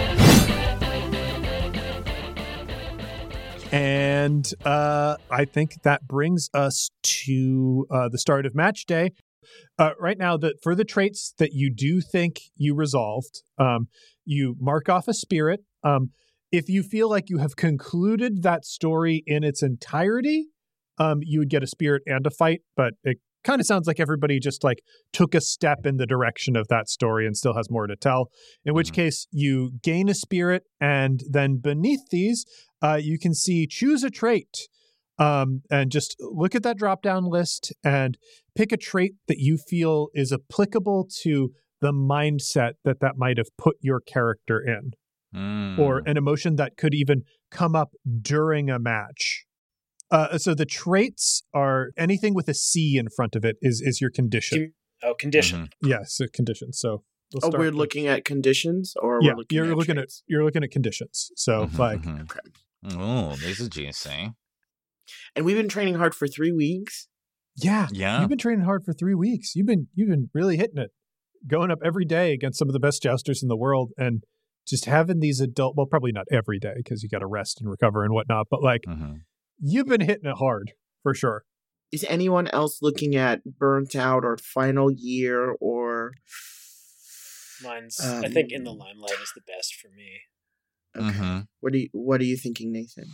S2: and uh, I think that brings us to uh, the start of match day. Uh, right now, the for the traits that you do think you resolved, um, you mark off a spirit. Um, if you feel like you have concluded that story in its entirety, um, you would get a spirit and a fight. But it kind of sounds like everybody just like took a step in the direction of that story and still has more to tell. In which
S4: Mhm.
S2: case, you gain a spirit, and then beneath these, uh, you can see choose a trait. Um, and just look at that drop-down list and pick a trait that you feel is applicable to the mindset that that might have put your character in,
S4: Mm.
S2: or an emotion that could even come up during a match. Uh, so the traits are anything with a C in front of it is is your condition.
S3: oh, condition.
S4: Mhm.
S2: Yes, a condition. So we'll
S1: Oh,
S2: start
S1: we're
S2: with-
S1: looking at conditions, or
S2: Yeah,
S1: we're looking
S2: you're
S1: at
S2: looking
S1: traits?
S2: at you're looking at conditions. So
S4: Mhm,
S2: like
S4: mhm.
S1: Okay.
S4: Oh, these are juicy.
S1: And we've been training hard for three weeks.
S2: yeah,
S4: Yeah.
S2: you've been training hard for three weeks. You've been you've been really hitting it, going up every day against some of the best jousters in the world, and just having these adult. Well, probably not every day because you got to rest and recover and whatnot. But like
S4: Mhm.
S2: you've been hitting it hard for sure.
S1: Is anyone else looking at Burnt Out or Final Year or?
S3: Mine's I think In the
S1: Um,
S3: Limelight is the best for me.
S1: Okay.
S4: Mhm.
S1: What do you What are you thinking, Nathan?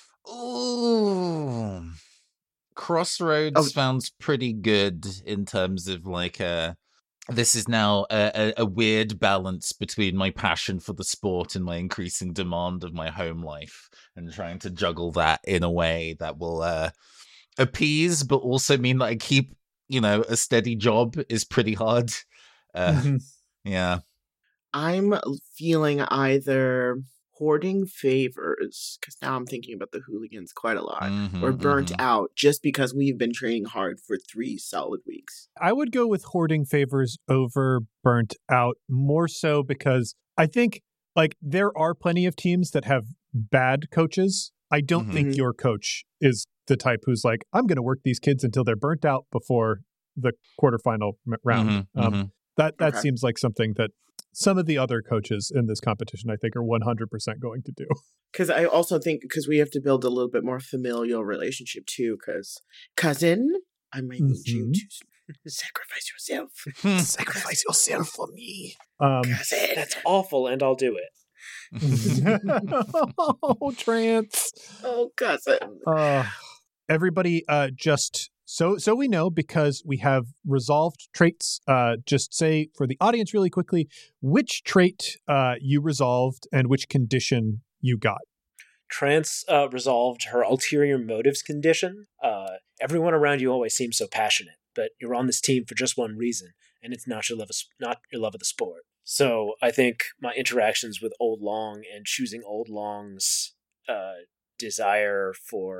S4: Ooh. Crossroads
S1: Oh.
S4: sounds pretty good in terms of like a. This is now a, a, a weird balance between my passion for the sport and my increasing demand of my home life, and trying to juggle that in a way that will uh, appease, but also mean that I keep, you know, a steady job is pretty hard. Uh,
S2: Mhm.
S4: yeah.
S1: I'm feeling either hoarding favors, because now I'm thinking about the hooligans quite a lot,
S4: Mhm,
S1: or Burnt
S4: mhm.
S1: Out, just because we've been training hard for three solid weeks.
S2: I would go with hoarding favors over Burnt Out, more so because I think like there are plenty of teams that have bad coaches. I don't
S4: Mhm.
S2: think
S1: Mhm.
S2: your coach is the type who's like, I'm going to work these kids until they're burnt out before the quarterfinal m- round.
S4: Mhm,
S2: Um,
S4: mhm.
S2: That that
S1: Okay.
S2: seems like something that some of the other coaches in this competition, I think, are one hundred percent going to do.
S1: Because I also think, because we have to build a little bit more familial relationship too, because cousin, I might need you
S2: Mhm.
S1: to s- sacrifice yourself.
S4: Hmm.
S1: Sacrifice yourself for me.
S2: Um,
S1: Cousin.
S3: That's awful, and I'll do it.
S2: oh, Trance.
S1: Oh, cousin.
S2: Uh, everybody, uh, just so so we know, because we have resolved traits. Uh, just say for the audience really quickly which trait uh, you resolved and which condition you got.
S3: Trance uh, resolved her ulterior motives condition. Uh, everyone around you always seems so passionate, but you're on this team for just one reason, and it's not your love of sp- not your love of the sport. So I think my interactions with Old Long and choosing Old Long's uh, desire for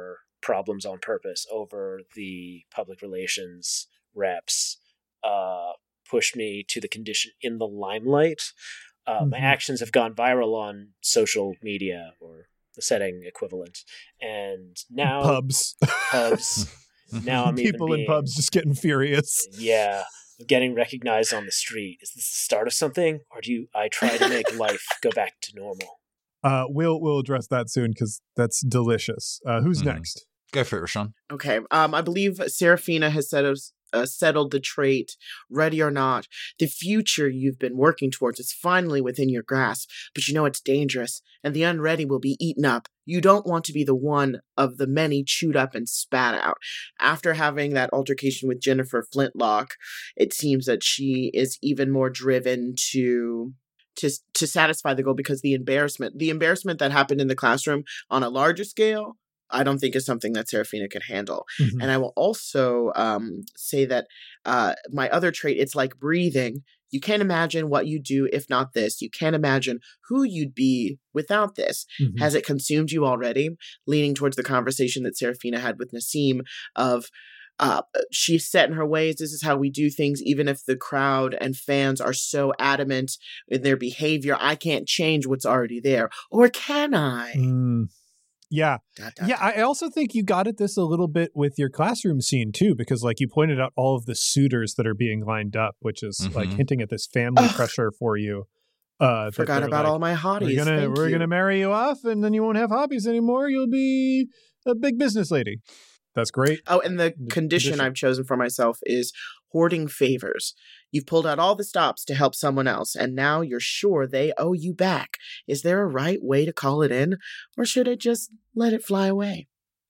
S3: problems on purpose over the public relations reps uh, pushed me to the condition in the limelight. Uh,
S2: Mm-hmm.
S3: My actions have gone viral on social media or the setting equivalent, and now
S2: Pubs.
S3: pubs. Now I'm
S2: People
S3: even
S2: in
S3: being,
S2: pubs just getting furious.
S3: yeah, getting recognized on the street. Is this the start of something, or do you, I try to make life go back to normal?
S2: Uh, we'll we'll address that soon because that's delicious. Uh, who's
S4: Mhm.
S2: next?
S4: Go for it, Rashawn.
S1: Okay. Um, I believe Serafina has said us uh, settled the trait, ready or not. The future you've been working towards is finally within your grasp, but you know it's dangerous, and the unready will be eaten up. You don't want to be the one of the many chewed up and spat out. After having that altercation with Jennifer Flintlock, it seems that she is even more driven to to to satisfy the goal, because the embarrassment, the embarrassment that happened in the classroom on a larger scale, I don't think is something that Serafina can handle.
S2: Mhm.
S1: And I will also um, say that uh, my other trait, it's like breathing. You can't imagine what you'd do if not this. You can't imagine who you'd be without this.
S2: Mhm.
S1: Has it consumed you already? Leaning towards the conversation that Serafina had with Nassim of, uh, she's set in her ways. This is how we do things. Even if the crowd and fans are so adamant in their behavior, I can't change what's already there. Or can I?
S2: Mm. Yeah.
S1: Dot, dot,
S2: Yeah,
S1: dot.
S2: I also think you got at this a little bit with your classroom scene too, because like you pointed out all of the suitors that are being lined up, which is like
S4: Mhm.
S2: hinting at this family
S1: Ugh.
S2: pressure for you. Uh, that
S1: Forgot
S2: they're
S1: about
S2: like,
S1: all my hotties.
S2: We're gonna
S1: Thank
S2: we're
S1: you.
S2: gonna marry you off, and then you won't have hobbies anymore. You'll be a big business lady. That's great.
S1: Oh, and the
S2: The
S1: condition
S2: condition.
S1: I've chosen for myself is hoarding favors. You've pulled out all the stops to help someone else, and now you're sure they owe you back. Is there a right way to call it in, or should I just let it fly away?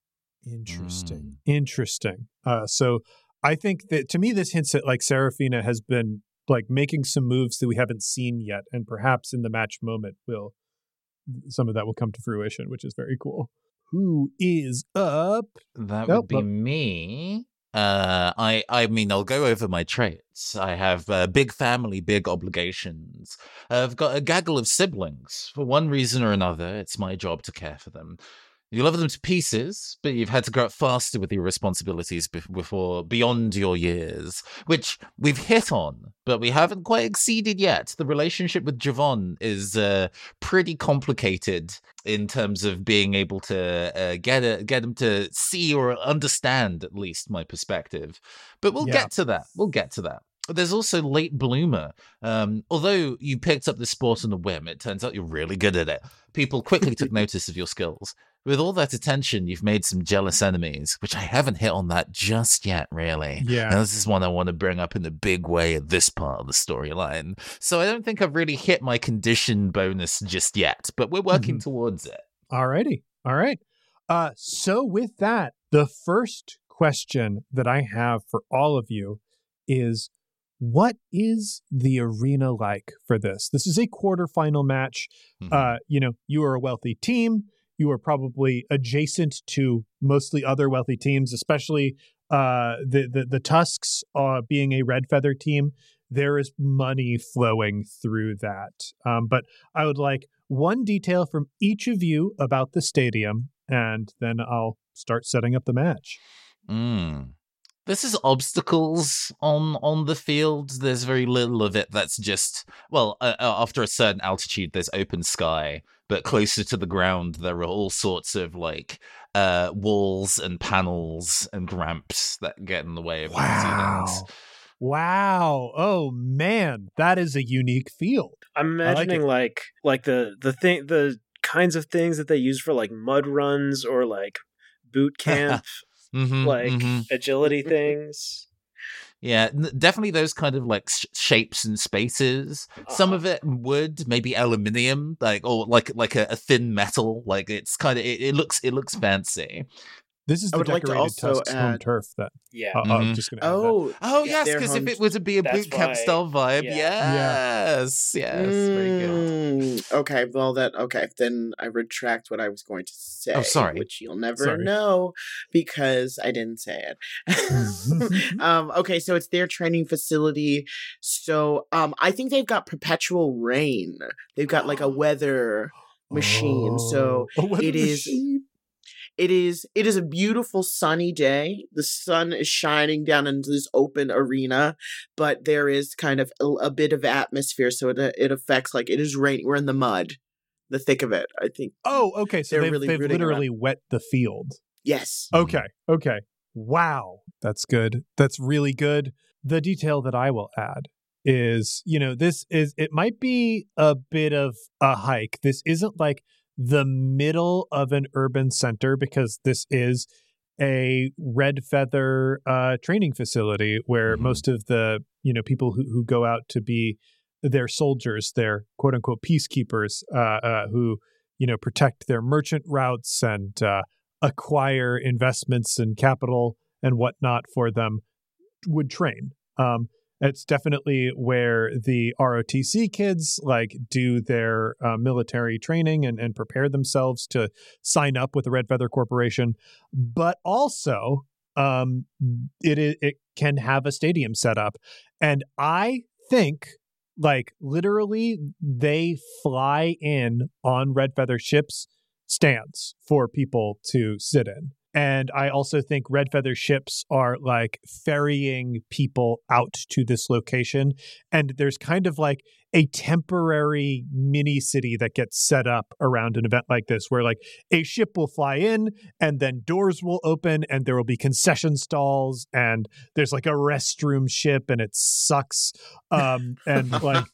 S2: Interesting. Interesting. Uh, so I think that to me, this hints at like Serafina has been like making some moves that we haven't seen yet, and perhaps in the match moment will some of that will come to fruition, which is very cool. Who is up?
S4: That
S2: Nope,
S4: would be
S2: nope.
S4: me. Uh, I, I mean, I'll go over my traits. I have uh, big family, big obligations. I've got a gaggle of siblings. For one reason or another, it's my job to care for them. You love them to pieces, but you've had to grow up faster with your responsibilities be- before beyond your years, which we've hit on, but we haven't quite exceeded yet. The relationship with Javon is uh, pretty complicated in terms of being able to uh, get a, get him to see or understand at least my perspective. But we'll
S2: Yeah.
S4: get to that. We'll get to that. There's also late bloomer. Um, although you picked up the sport on a whim, it turns out you're really good at it. People quickly took notice of your skills. With all that attention, you've made some jealous enemies, which I haven't hit on that just yet, really.
S2: Yeah.
S4: And this is one I want to bring up in a big way at this part of the storyline. So I don't think I've really hit my condition bonus just yet, but we're working
S2: Mhm.
S4: towards it.
S2: Alrighty. All right. Uh, so with that, the first question that I have for all of you is, what is the arena like for this? This is a quarterfinal match.
S4: Mhm.
S2: Uh, you know, you are a wealthy team. You are probably adjacent to mostly other wealthy teams, especially uh, the, the the Tusks uh, being a red feather team. There is money flowing through that. Um, but I would like one detail from each of you about the stadium, and then I'll start setting up the match.
S4: Mm. This is obstacles on on the field. There's very little of it that's just, well, uh, uh, after a certain altitude, there's open sky, but closer to the ground, there are all sorts of like uh, walls and panels and ramps that get in the way of
S2: Wow.
S4: these events.
S2: Wow. Oh, man. That is a unique field.
S3: I'm
S2: I like
S3: imagining
S2: it.
S3: like like the the thing the kinds of things that they use for like mud runs or like boot camp
S4: Mhm,
S3: like
S4: mhm.
S3: agility things.
S4: Yeah, n- definitely those kind of like sh- shapes and spaces. Some
S3: Uh-huh.
S4: of it wood, maybe aluminium, like or like like a, a thin metal. Like it's kind of it, it looks it looks fancy.
S2: This is
S1: I
S2: the
S1: would like to
S2: decorated
S1: also
S2: Tusks home
S1: add-
S2: turf that
S3: Yeah.
S2: uh, I'm
S4: Mhm.
S2: just going to add that.
S1: Oh,
S4: Oh
S1: yeah,
S4: yes,
S1: their
S4: because if
S1: home-
S4: it were to be a
S3: That's
S4: boot camp
S3: why-
S4: style vibe,
S3: yeah.
S4: yes, yes, very good.
S1: Mm, okay, well that okay. Then I retract what I was going to say.
S4: Oh, sorry.
S1: Which you'll never
S2: Sorry.
S1: know because I didn't say it. um, okay, so it's their training facility. So um, I think they've got perpetual rain. They've got like a weather machine. So
S2: Oh, a weather
S1: it is-
S2: machine.
S1: It is it is a beautiful sunny day. The sun is shining down into this open arena, but there is kind of a, a bit of atmosphere, so it it affects, like, it is raining. We're in the mud, the thick of it, I think.
S2: Oh, okay. So
S1: They're
S2: they've,
S1: really
S2: they've
S1: rooting
S2: literally
S1: around.
S2: wet the field.
S1: Yes.
S2: Okay. Okay. Wow. That's good. That's really good. The detail that I will add is, you know, this is, it might be a bit of a hike. This isn't like the middle of an urban center, because this is a Red Feather uh, training facility where
S4: Mhm.
S2: most of the, you know, people who, who go out to be their soldiers, their quote unquote peacekeepers, uh, uh, who, you know, protect their merchant routes and uh, acquire investments and capital and whatnot for them, would train. Um, it's definitely where the R O T C kids like do their uh, military training and, and prepare themselves to sign up with the Red Feather Corporation. But also, um, it it can have a stadium set up, and I think, like, literally, they fly in on Red Feather ships stands for people to sit in. And I also think Red Feather ships are like ferrying people out to this location. And there's kind of like a temporary mini city that gets set up around an event like this, where like a ship will fly in and then doors will open and there will be concession stalls and there's like a restroom ship and it sucks. Um, and like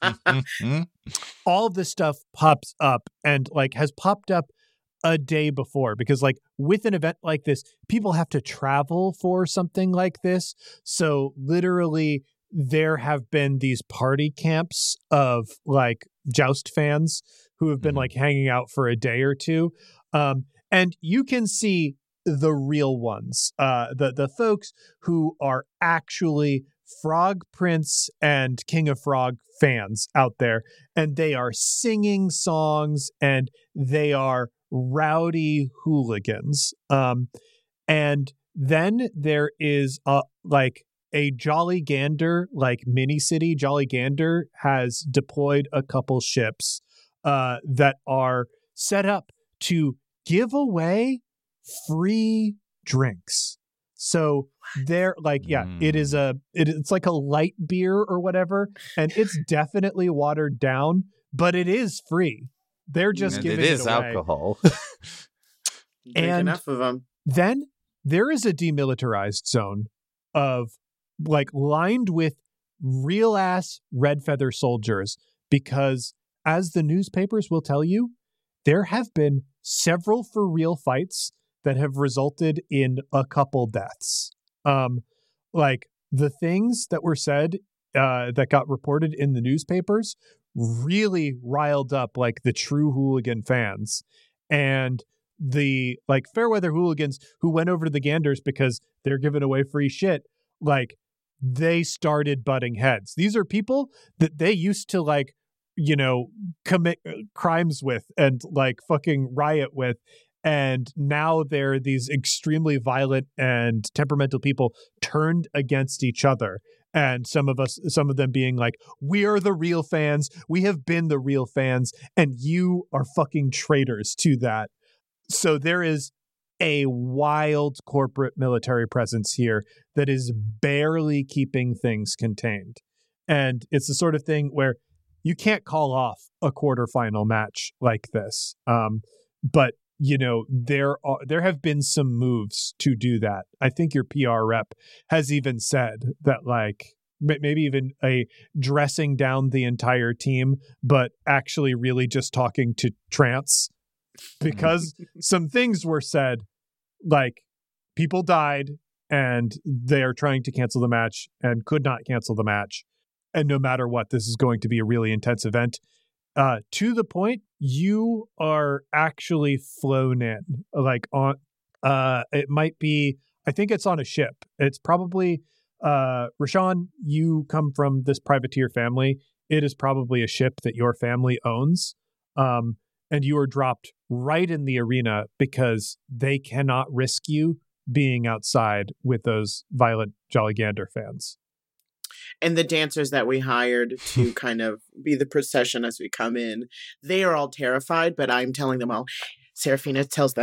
S2: all of this stuff pops up and like has popped up a day before, because like with an event like this, people have to travel for something like this. So literally there have been these party camps of like Joust fans who have been
S4: Mhm.
S2: like hanging out for a day or two. Um, and you can see the real ones, uh, the, the folks who are actually Frog Prince and King of Frog fans out there. And they are singing songs and they are rowdy hooligans. Um, and then there is a like a Jolly Gander like mini city. Jolly Gander has deployed a couple ships uh, that are set up to give away free drinks. So they're like, yeah, it is a it, it's like a light beer or whatever, and it's definitely watered down, but it is free. They're just
S4: And
S2: giving
S4: it
S2: it
S4: is
S2: away.
S4: alcohol.
S1: Drink
S2: And-
S1: enough of them.
S2: Then there is a demilitarized zone of like lined with real ass Red Feather soldiers, because as the newspapers will tell you, there have been several for real fights that have resulted in a couple deaths. Um, like the things that were said uh, that got reported in the newspapers really riled up like the true hooligan fans. And the like Fairweather hooligans who went over to the Ganders because they're giving away free shit, like they started butting heads. These are people that they used to like, you know, commit crimes with and like fucking riot with. And now they're these extremely violent and temperamental people turned against each other. And some of us, some of them being like, we are the real fans. We have been the real fans. And you are fucking traitors to that. So there is a wild corporate military presence here that is barely keeping things contained. And it's the sort of thing where you can't call off a quarterfinal match like this. Um, but, you know, there are, there have been some moves to do that. I think your P R rep has even said that, like, maybe even a dressing down the entire team, but actually really just talking to Trance, because some things were said, like people died and they're trying to cancel the match and could not cancel the match. And no matter what, this is going to be a really intense event. Uh, to the point, you are actually flown in, like on, uh, it might be, I think it's on a ship. It's probably, uh, Rashawn, you come from this privateer family. It is probably a ship that your family owns. Um, and you are dropped right in the arena because they cannot risk you being outside with those violent Jolly Gander fans.
S1: And the dancers that we hired to kind of be the procession as we come in, they are all terrified, but I'm telling them all, Seraphina tells them,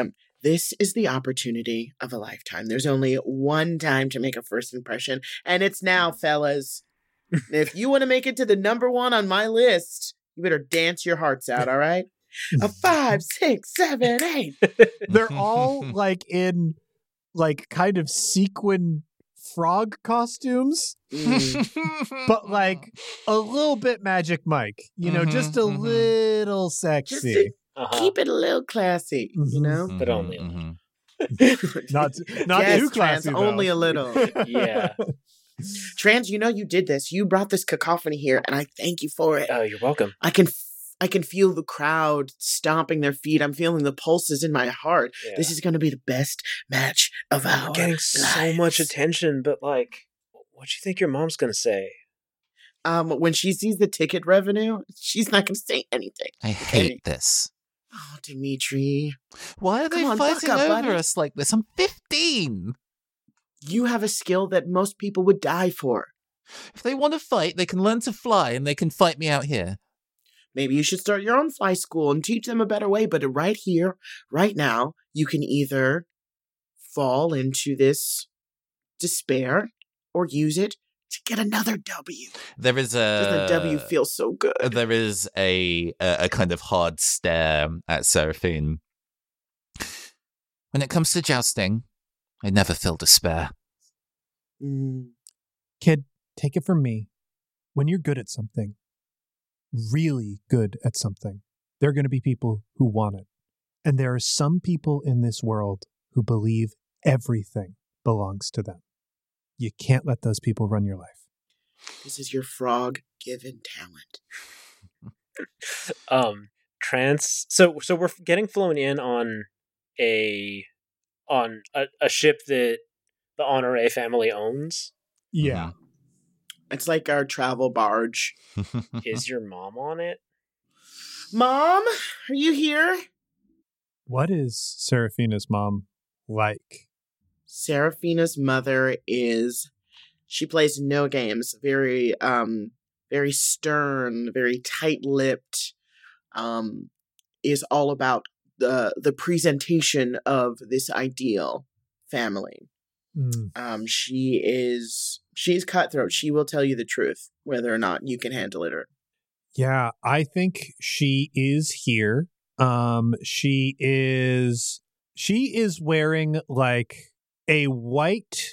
S1: This is the opportunity of a lifetime. There's only one time to make a first impression, and it's now, fellas. If you want to make it to the number one on my list, you better dance your hearts out, all right? A five, six, seven, eight.
S2: They're all like in like kind of sequin frog costumes,
S1: Mm.
S2: but like a little bit Magic Mike, you know,
S4: Mhm,
S2: just a
S4: mhm.
S2: little
S1: Just
S2: sexy.
S1: to
S3: Uh-huh.
S1: keep it a little classy, you
S2: Mhm.
S1: know?
S3: But only a
S4: Mhm,
S2: Not not
S1: Yes,
S2: too
S1: Trans,
S2: classy, though.
S1: only a little.
S3: Yeah.
S1: Trans, you know you did this. You brought this cacophony here, and I thank you for it.
S3: Oh, you're welcome.
S1: I can f- I can feel the crowd stomping their feet. I'm feeling the pulses in my heart.
S3: Yeah.
S1: This is going to be the best match of our
S3: We're getting so
S1: lives.
S3: much attention, but like, what do you think your mom's gonna say?
S1: Um, when she sees the ticket revenue, she's not going to say anything.
S4: I hate this.
S1: Oh, Dimitri,
S4: Why are they
S1: Come on, buck
S4: fighting
S1: up,
S4: over
S1: buddy.
S4: us like this? I'm fifteen.
S1: you have a skill that most people would die for.
S4: If they want to fight, they can learn to fly and they can fight me out here.
S1: Maybe you should start your own fly school and teach them a better way. But right here, right now, you can either fall into this despair or use it to get another W.
S4: There is a
S1: Doesn't a W feel so good?
S4: there is a, a a kind of hard stare at Seraphine. When it comes to jousting, I never feel despair.
S1: Mm.
S2: Kid, take it from me. When you're good at something, really good at something, there are going to be people who want it. And there are some people in this world who believe everything belongs to them. You can't let those people run your life.
S1: This is your frog-given talent.
S3: Um, trans. So, so we're getting flown in on a on a, a ship that the Honore family owns.
S2: Yeah.
S1: It's like our travel barge.
S3: Is your mom on it?
S1: Mom, are you here?
S2: What is Seraphina's mom like?
S1: Seraphina's mother is, she plays no games, very, um, very stern, very tight-lipped, um, is all about the, the presentation of this ideal family.
S2: Mm.
S1: Um, she is, she's cutthroat. She will tell you the truth, whether or not you can handle it or.
S2: Yeah, I think she is here. Um, she is, she is wearing like a white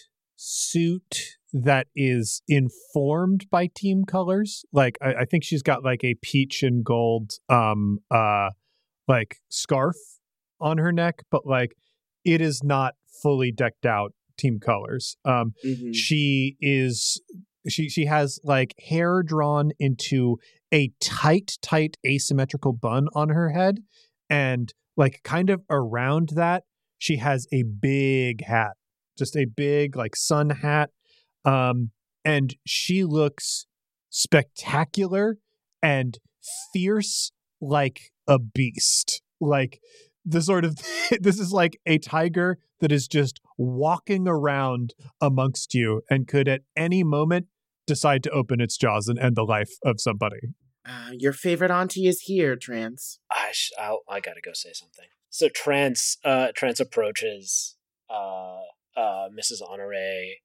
S2: suit that is informed by team colors. Like I, I think she's got like a peach and gold um uh like scarf on her neck, but like it is not fully decked out team colors. Um
S1: Mhm.
S2: she is she she has like hair drawn into a tight, tight asymmetrical bun on her head, and like kind of around that, she has a big hat. Just a big like sun hat. Um, and she looks spectacular and fierce like a beast. Like the sort of this is like a tiger that is just walking around amongst you and could at any moment decide to open its jaws and end the life of somebody.
S1: Uh, your favorite auntie is here, Trans.
S3: I sh- I'll, I gotta go say something. So Trans uh Trans approaches uh uh Missus Honore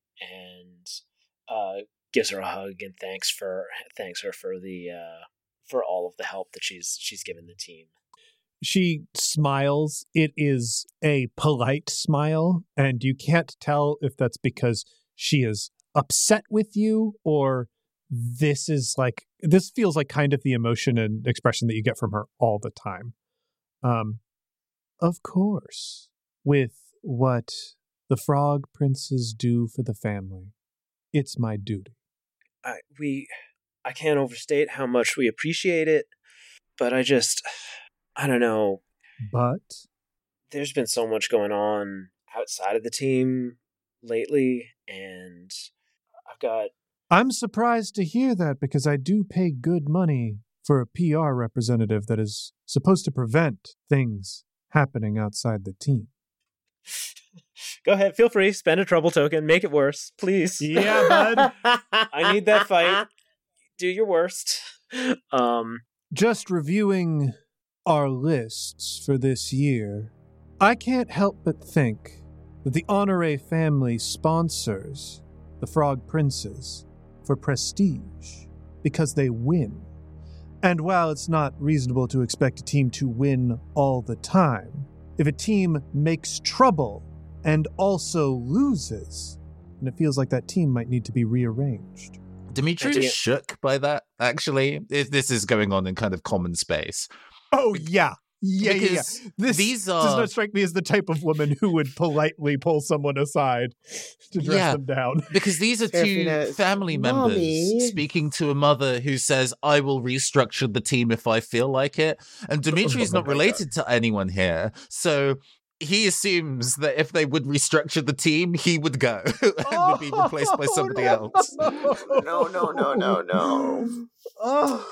S3: and uh gives her a hug and thanks for thanks her for the uh for all of the help that she's she's given the team.
S2: She smiles. It is a polite smile, and you can't tell if that's because she is upset with you or this is like this feels like kind of the emotion and expression that you get from her all the time. Um, of course, with what the frog princes do for the family, it's my duty.
S3: I we I can't overstate how much we appreciate it, but I just I don't know.
S2: But
S3: There's been so much going on outside of the team lately, and I've got
S2: I'm surprised to hear that because I do pay good money for a P R representative that is supposed to prevent things happening outside the team.
S3: Go ahead, feel free, spend a trouble token, make it worse, please.
S2: Yeah, bud.
S3: I need that fight. Do your worst. Um,
S2: Just reviewing our lists for this year, I can't help but think that the Honore family sponsors the Frog Princes for prestige because they win. And while it's not reasonable to expect a team to win all the time, if a team makes trouble and also loses, then it feels like that team might need to be rearranged.
S4: Dimitri is shook by that, actually. If this is going on in kind of common space.
S2: Oh, yeah. Yeah, yeah, yeah. This
S4: these are...
S2: does not strike me as the type of woman who would politely pull someone aside to dress
S4: yeah,
S2: them down.
S4: Because these are two family members
S1: Mommy.
S4: speaking to a mother who says, I will restructure the team if I feel like it. And Dimitri's
S2: Oh
S4: not related to anyone here. So he assumes that if they would restructure the team, he would go and
S2: oh,
S4: would be replaced by somebody
S2: no.
S4: else.
S1: No, no, no, no, no.
S2: Oh,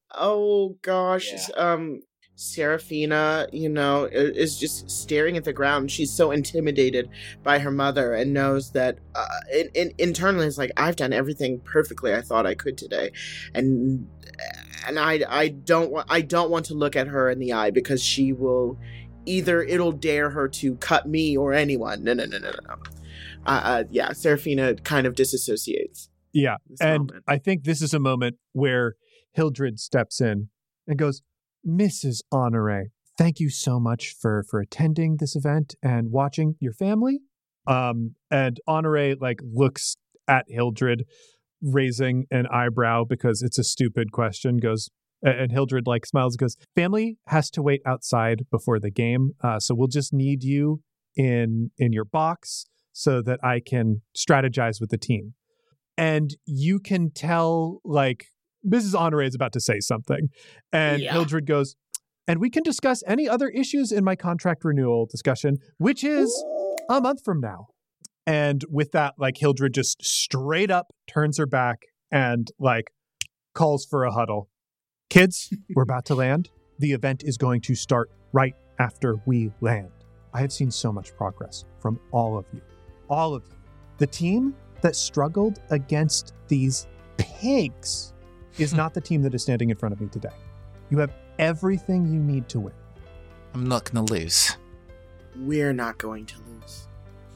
S1: Oh gosh.
S3: Yeah.
S1: Um Serafina, you know, i- is just staring at the ground. She's so intimidated by her mother and knows that uh, in, in, internally it's like, I've done everything perfectly I thought I could today. And and I I don't want I don't want to look at her in the eye because she will either it'll dare her to cut me or anyone. No, no, no, no, no. Uh, uh yeah, Serafina kind of disassociates.
S2: yeah.
S1: This
S2: And
S1: moment.
S2: I think this is a moment where Hildred steps in and goes, Missus Honore, thank you so much for for attending this event and watching your family. Um, and Honore like looks at Hildred, raising an eyebrow because it's a stupid question. Goes and Hildred like smiles and goes, family has to wait outside before the game, uh, so we'll just need you in in your box so that I can strategize with the team. And you can tell like Missus Honore is about to say something. And
S1: Yeah.
S2: Hildred goes, and we can discuss any other issues in my contract renewal discussion, which is a month from now. And with that, like Hildred just straight up turns her back and like calls for a huddle. Kids, we're about to land. The event is going to start right after we land. I have seen so much progress from all of you. All of you. The team that struggled against these pigs is not the team that is standing in front of me today. You have everything you need to win.
S4: I'm not going to lose.
S1: We're not going to lose.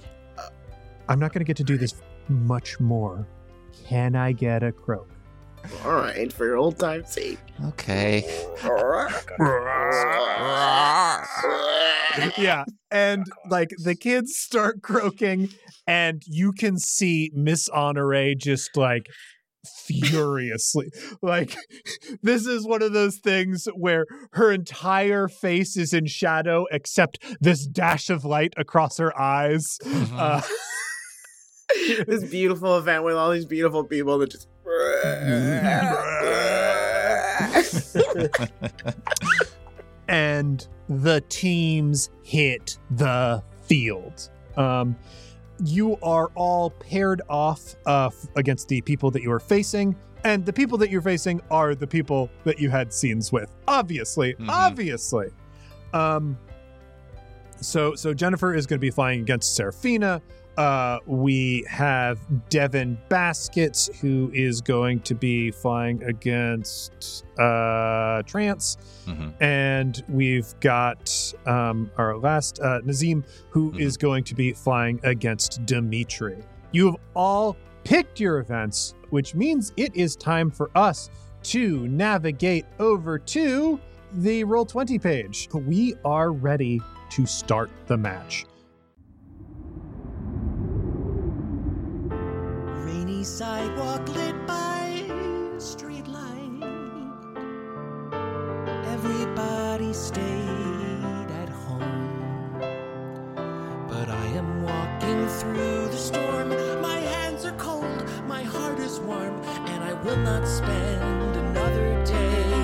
S2: I'm not going to get to do this much more. Can I get a croak?
S1: All right, for your old time's sake.
S4: Okay.
S2: Yeah, and like the kids start croaking, and you can see Miss Honore just like furiously. Like, this is one of those things where her entire face is in shadow except this dash of light across her eyes.
S4: Mhm.
S2: Uh,
S1: This beautiful event with all these beautiful people that just.
S2: and the teams hit the field. Um, you are all paired off uh, f- against the people that you are facing, and the people that you're facing are the people that you had scenes with. Obviously,
S4: Mhm.
S2: obviously. Um, so, so Jennifer is going to be flying against Serafina. Uh, we have Devin Baskets, who is going to be flying against uh, Trance.
S4: Mhm.
S2: And we've got um, our last, uh, Nazim, who
S4: Mhm.
S2: is going to be flying against Dimitri. You've all picked your events, which means it is time for us to navigate over to the Roll twenty page. We are ready to start the match.
S6: Rainy sidewalk lit by street light. Everybody stayed at home, but I am walking through the storm. My hands are cold, my heart is warm, and I will not spend another day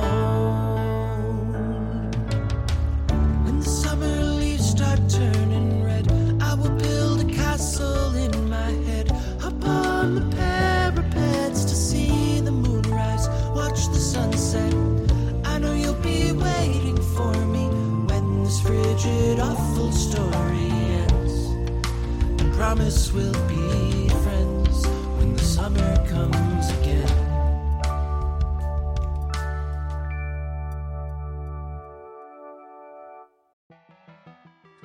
S6: alone. When the summer leaves start turning red, I will build a castle in my head, upon the parapets to see the moonrise, watch the sunset. I know you'll be waiting for me when this frigid, awful story ends, and promise we'll be friends when the summer comes again.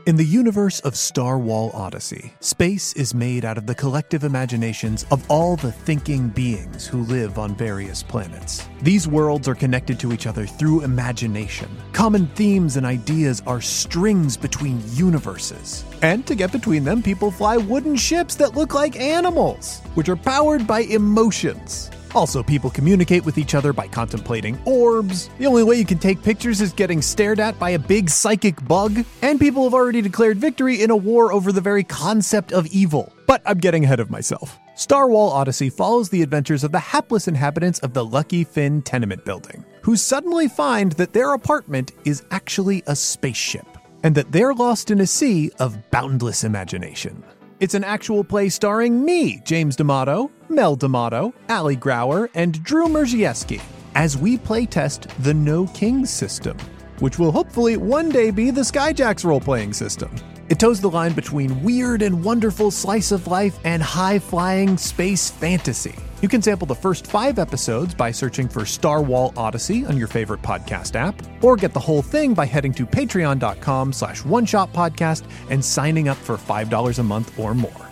S2: In the universe of Star Wall Odyssey, space is made out of the collective imaginations of all the thinking beings who live on various planets. These worlds are connected to each other through imagination. Common themes and ideas are strings between universes. And to get between them, people fly wooden ships that look like animals, which are powered by emotions. Also, people communicate with each other by contemplating orbs. The only way you can take pictures is getting stared at by a big psychic bug. And people have already declared victory in a war over the very concept of evil. But I'm getting ahead of myself. Star Wall Odyssey follows the adventures of the hapless inhabitants of the Lucky Finn tenement building, who suddenly find that their apartment is actually a spaceship, and that they're lost in a sea of boundless imagination. It's an actual play starring me, James D'Amato, Mel D'Amato, Ali Grauer, and Drew Merzieski, as we playtest the No Kings system, which will hopefully one day be the Skyjacks role-playing system. It toes the line between weird and wonderful slice of life and high-flying space fantasy. You can sample the first five episodes by searching for Star Wall Odyssey on your favorite podcast app, or get the whole thing by heading to patreon.com slash one shot podcast and signing up for five dollars a month or more.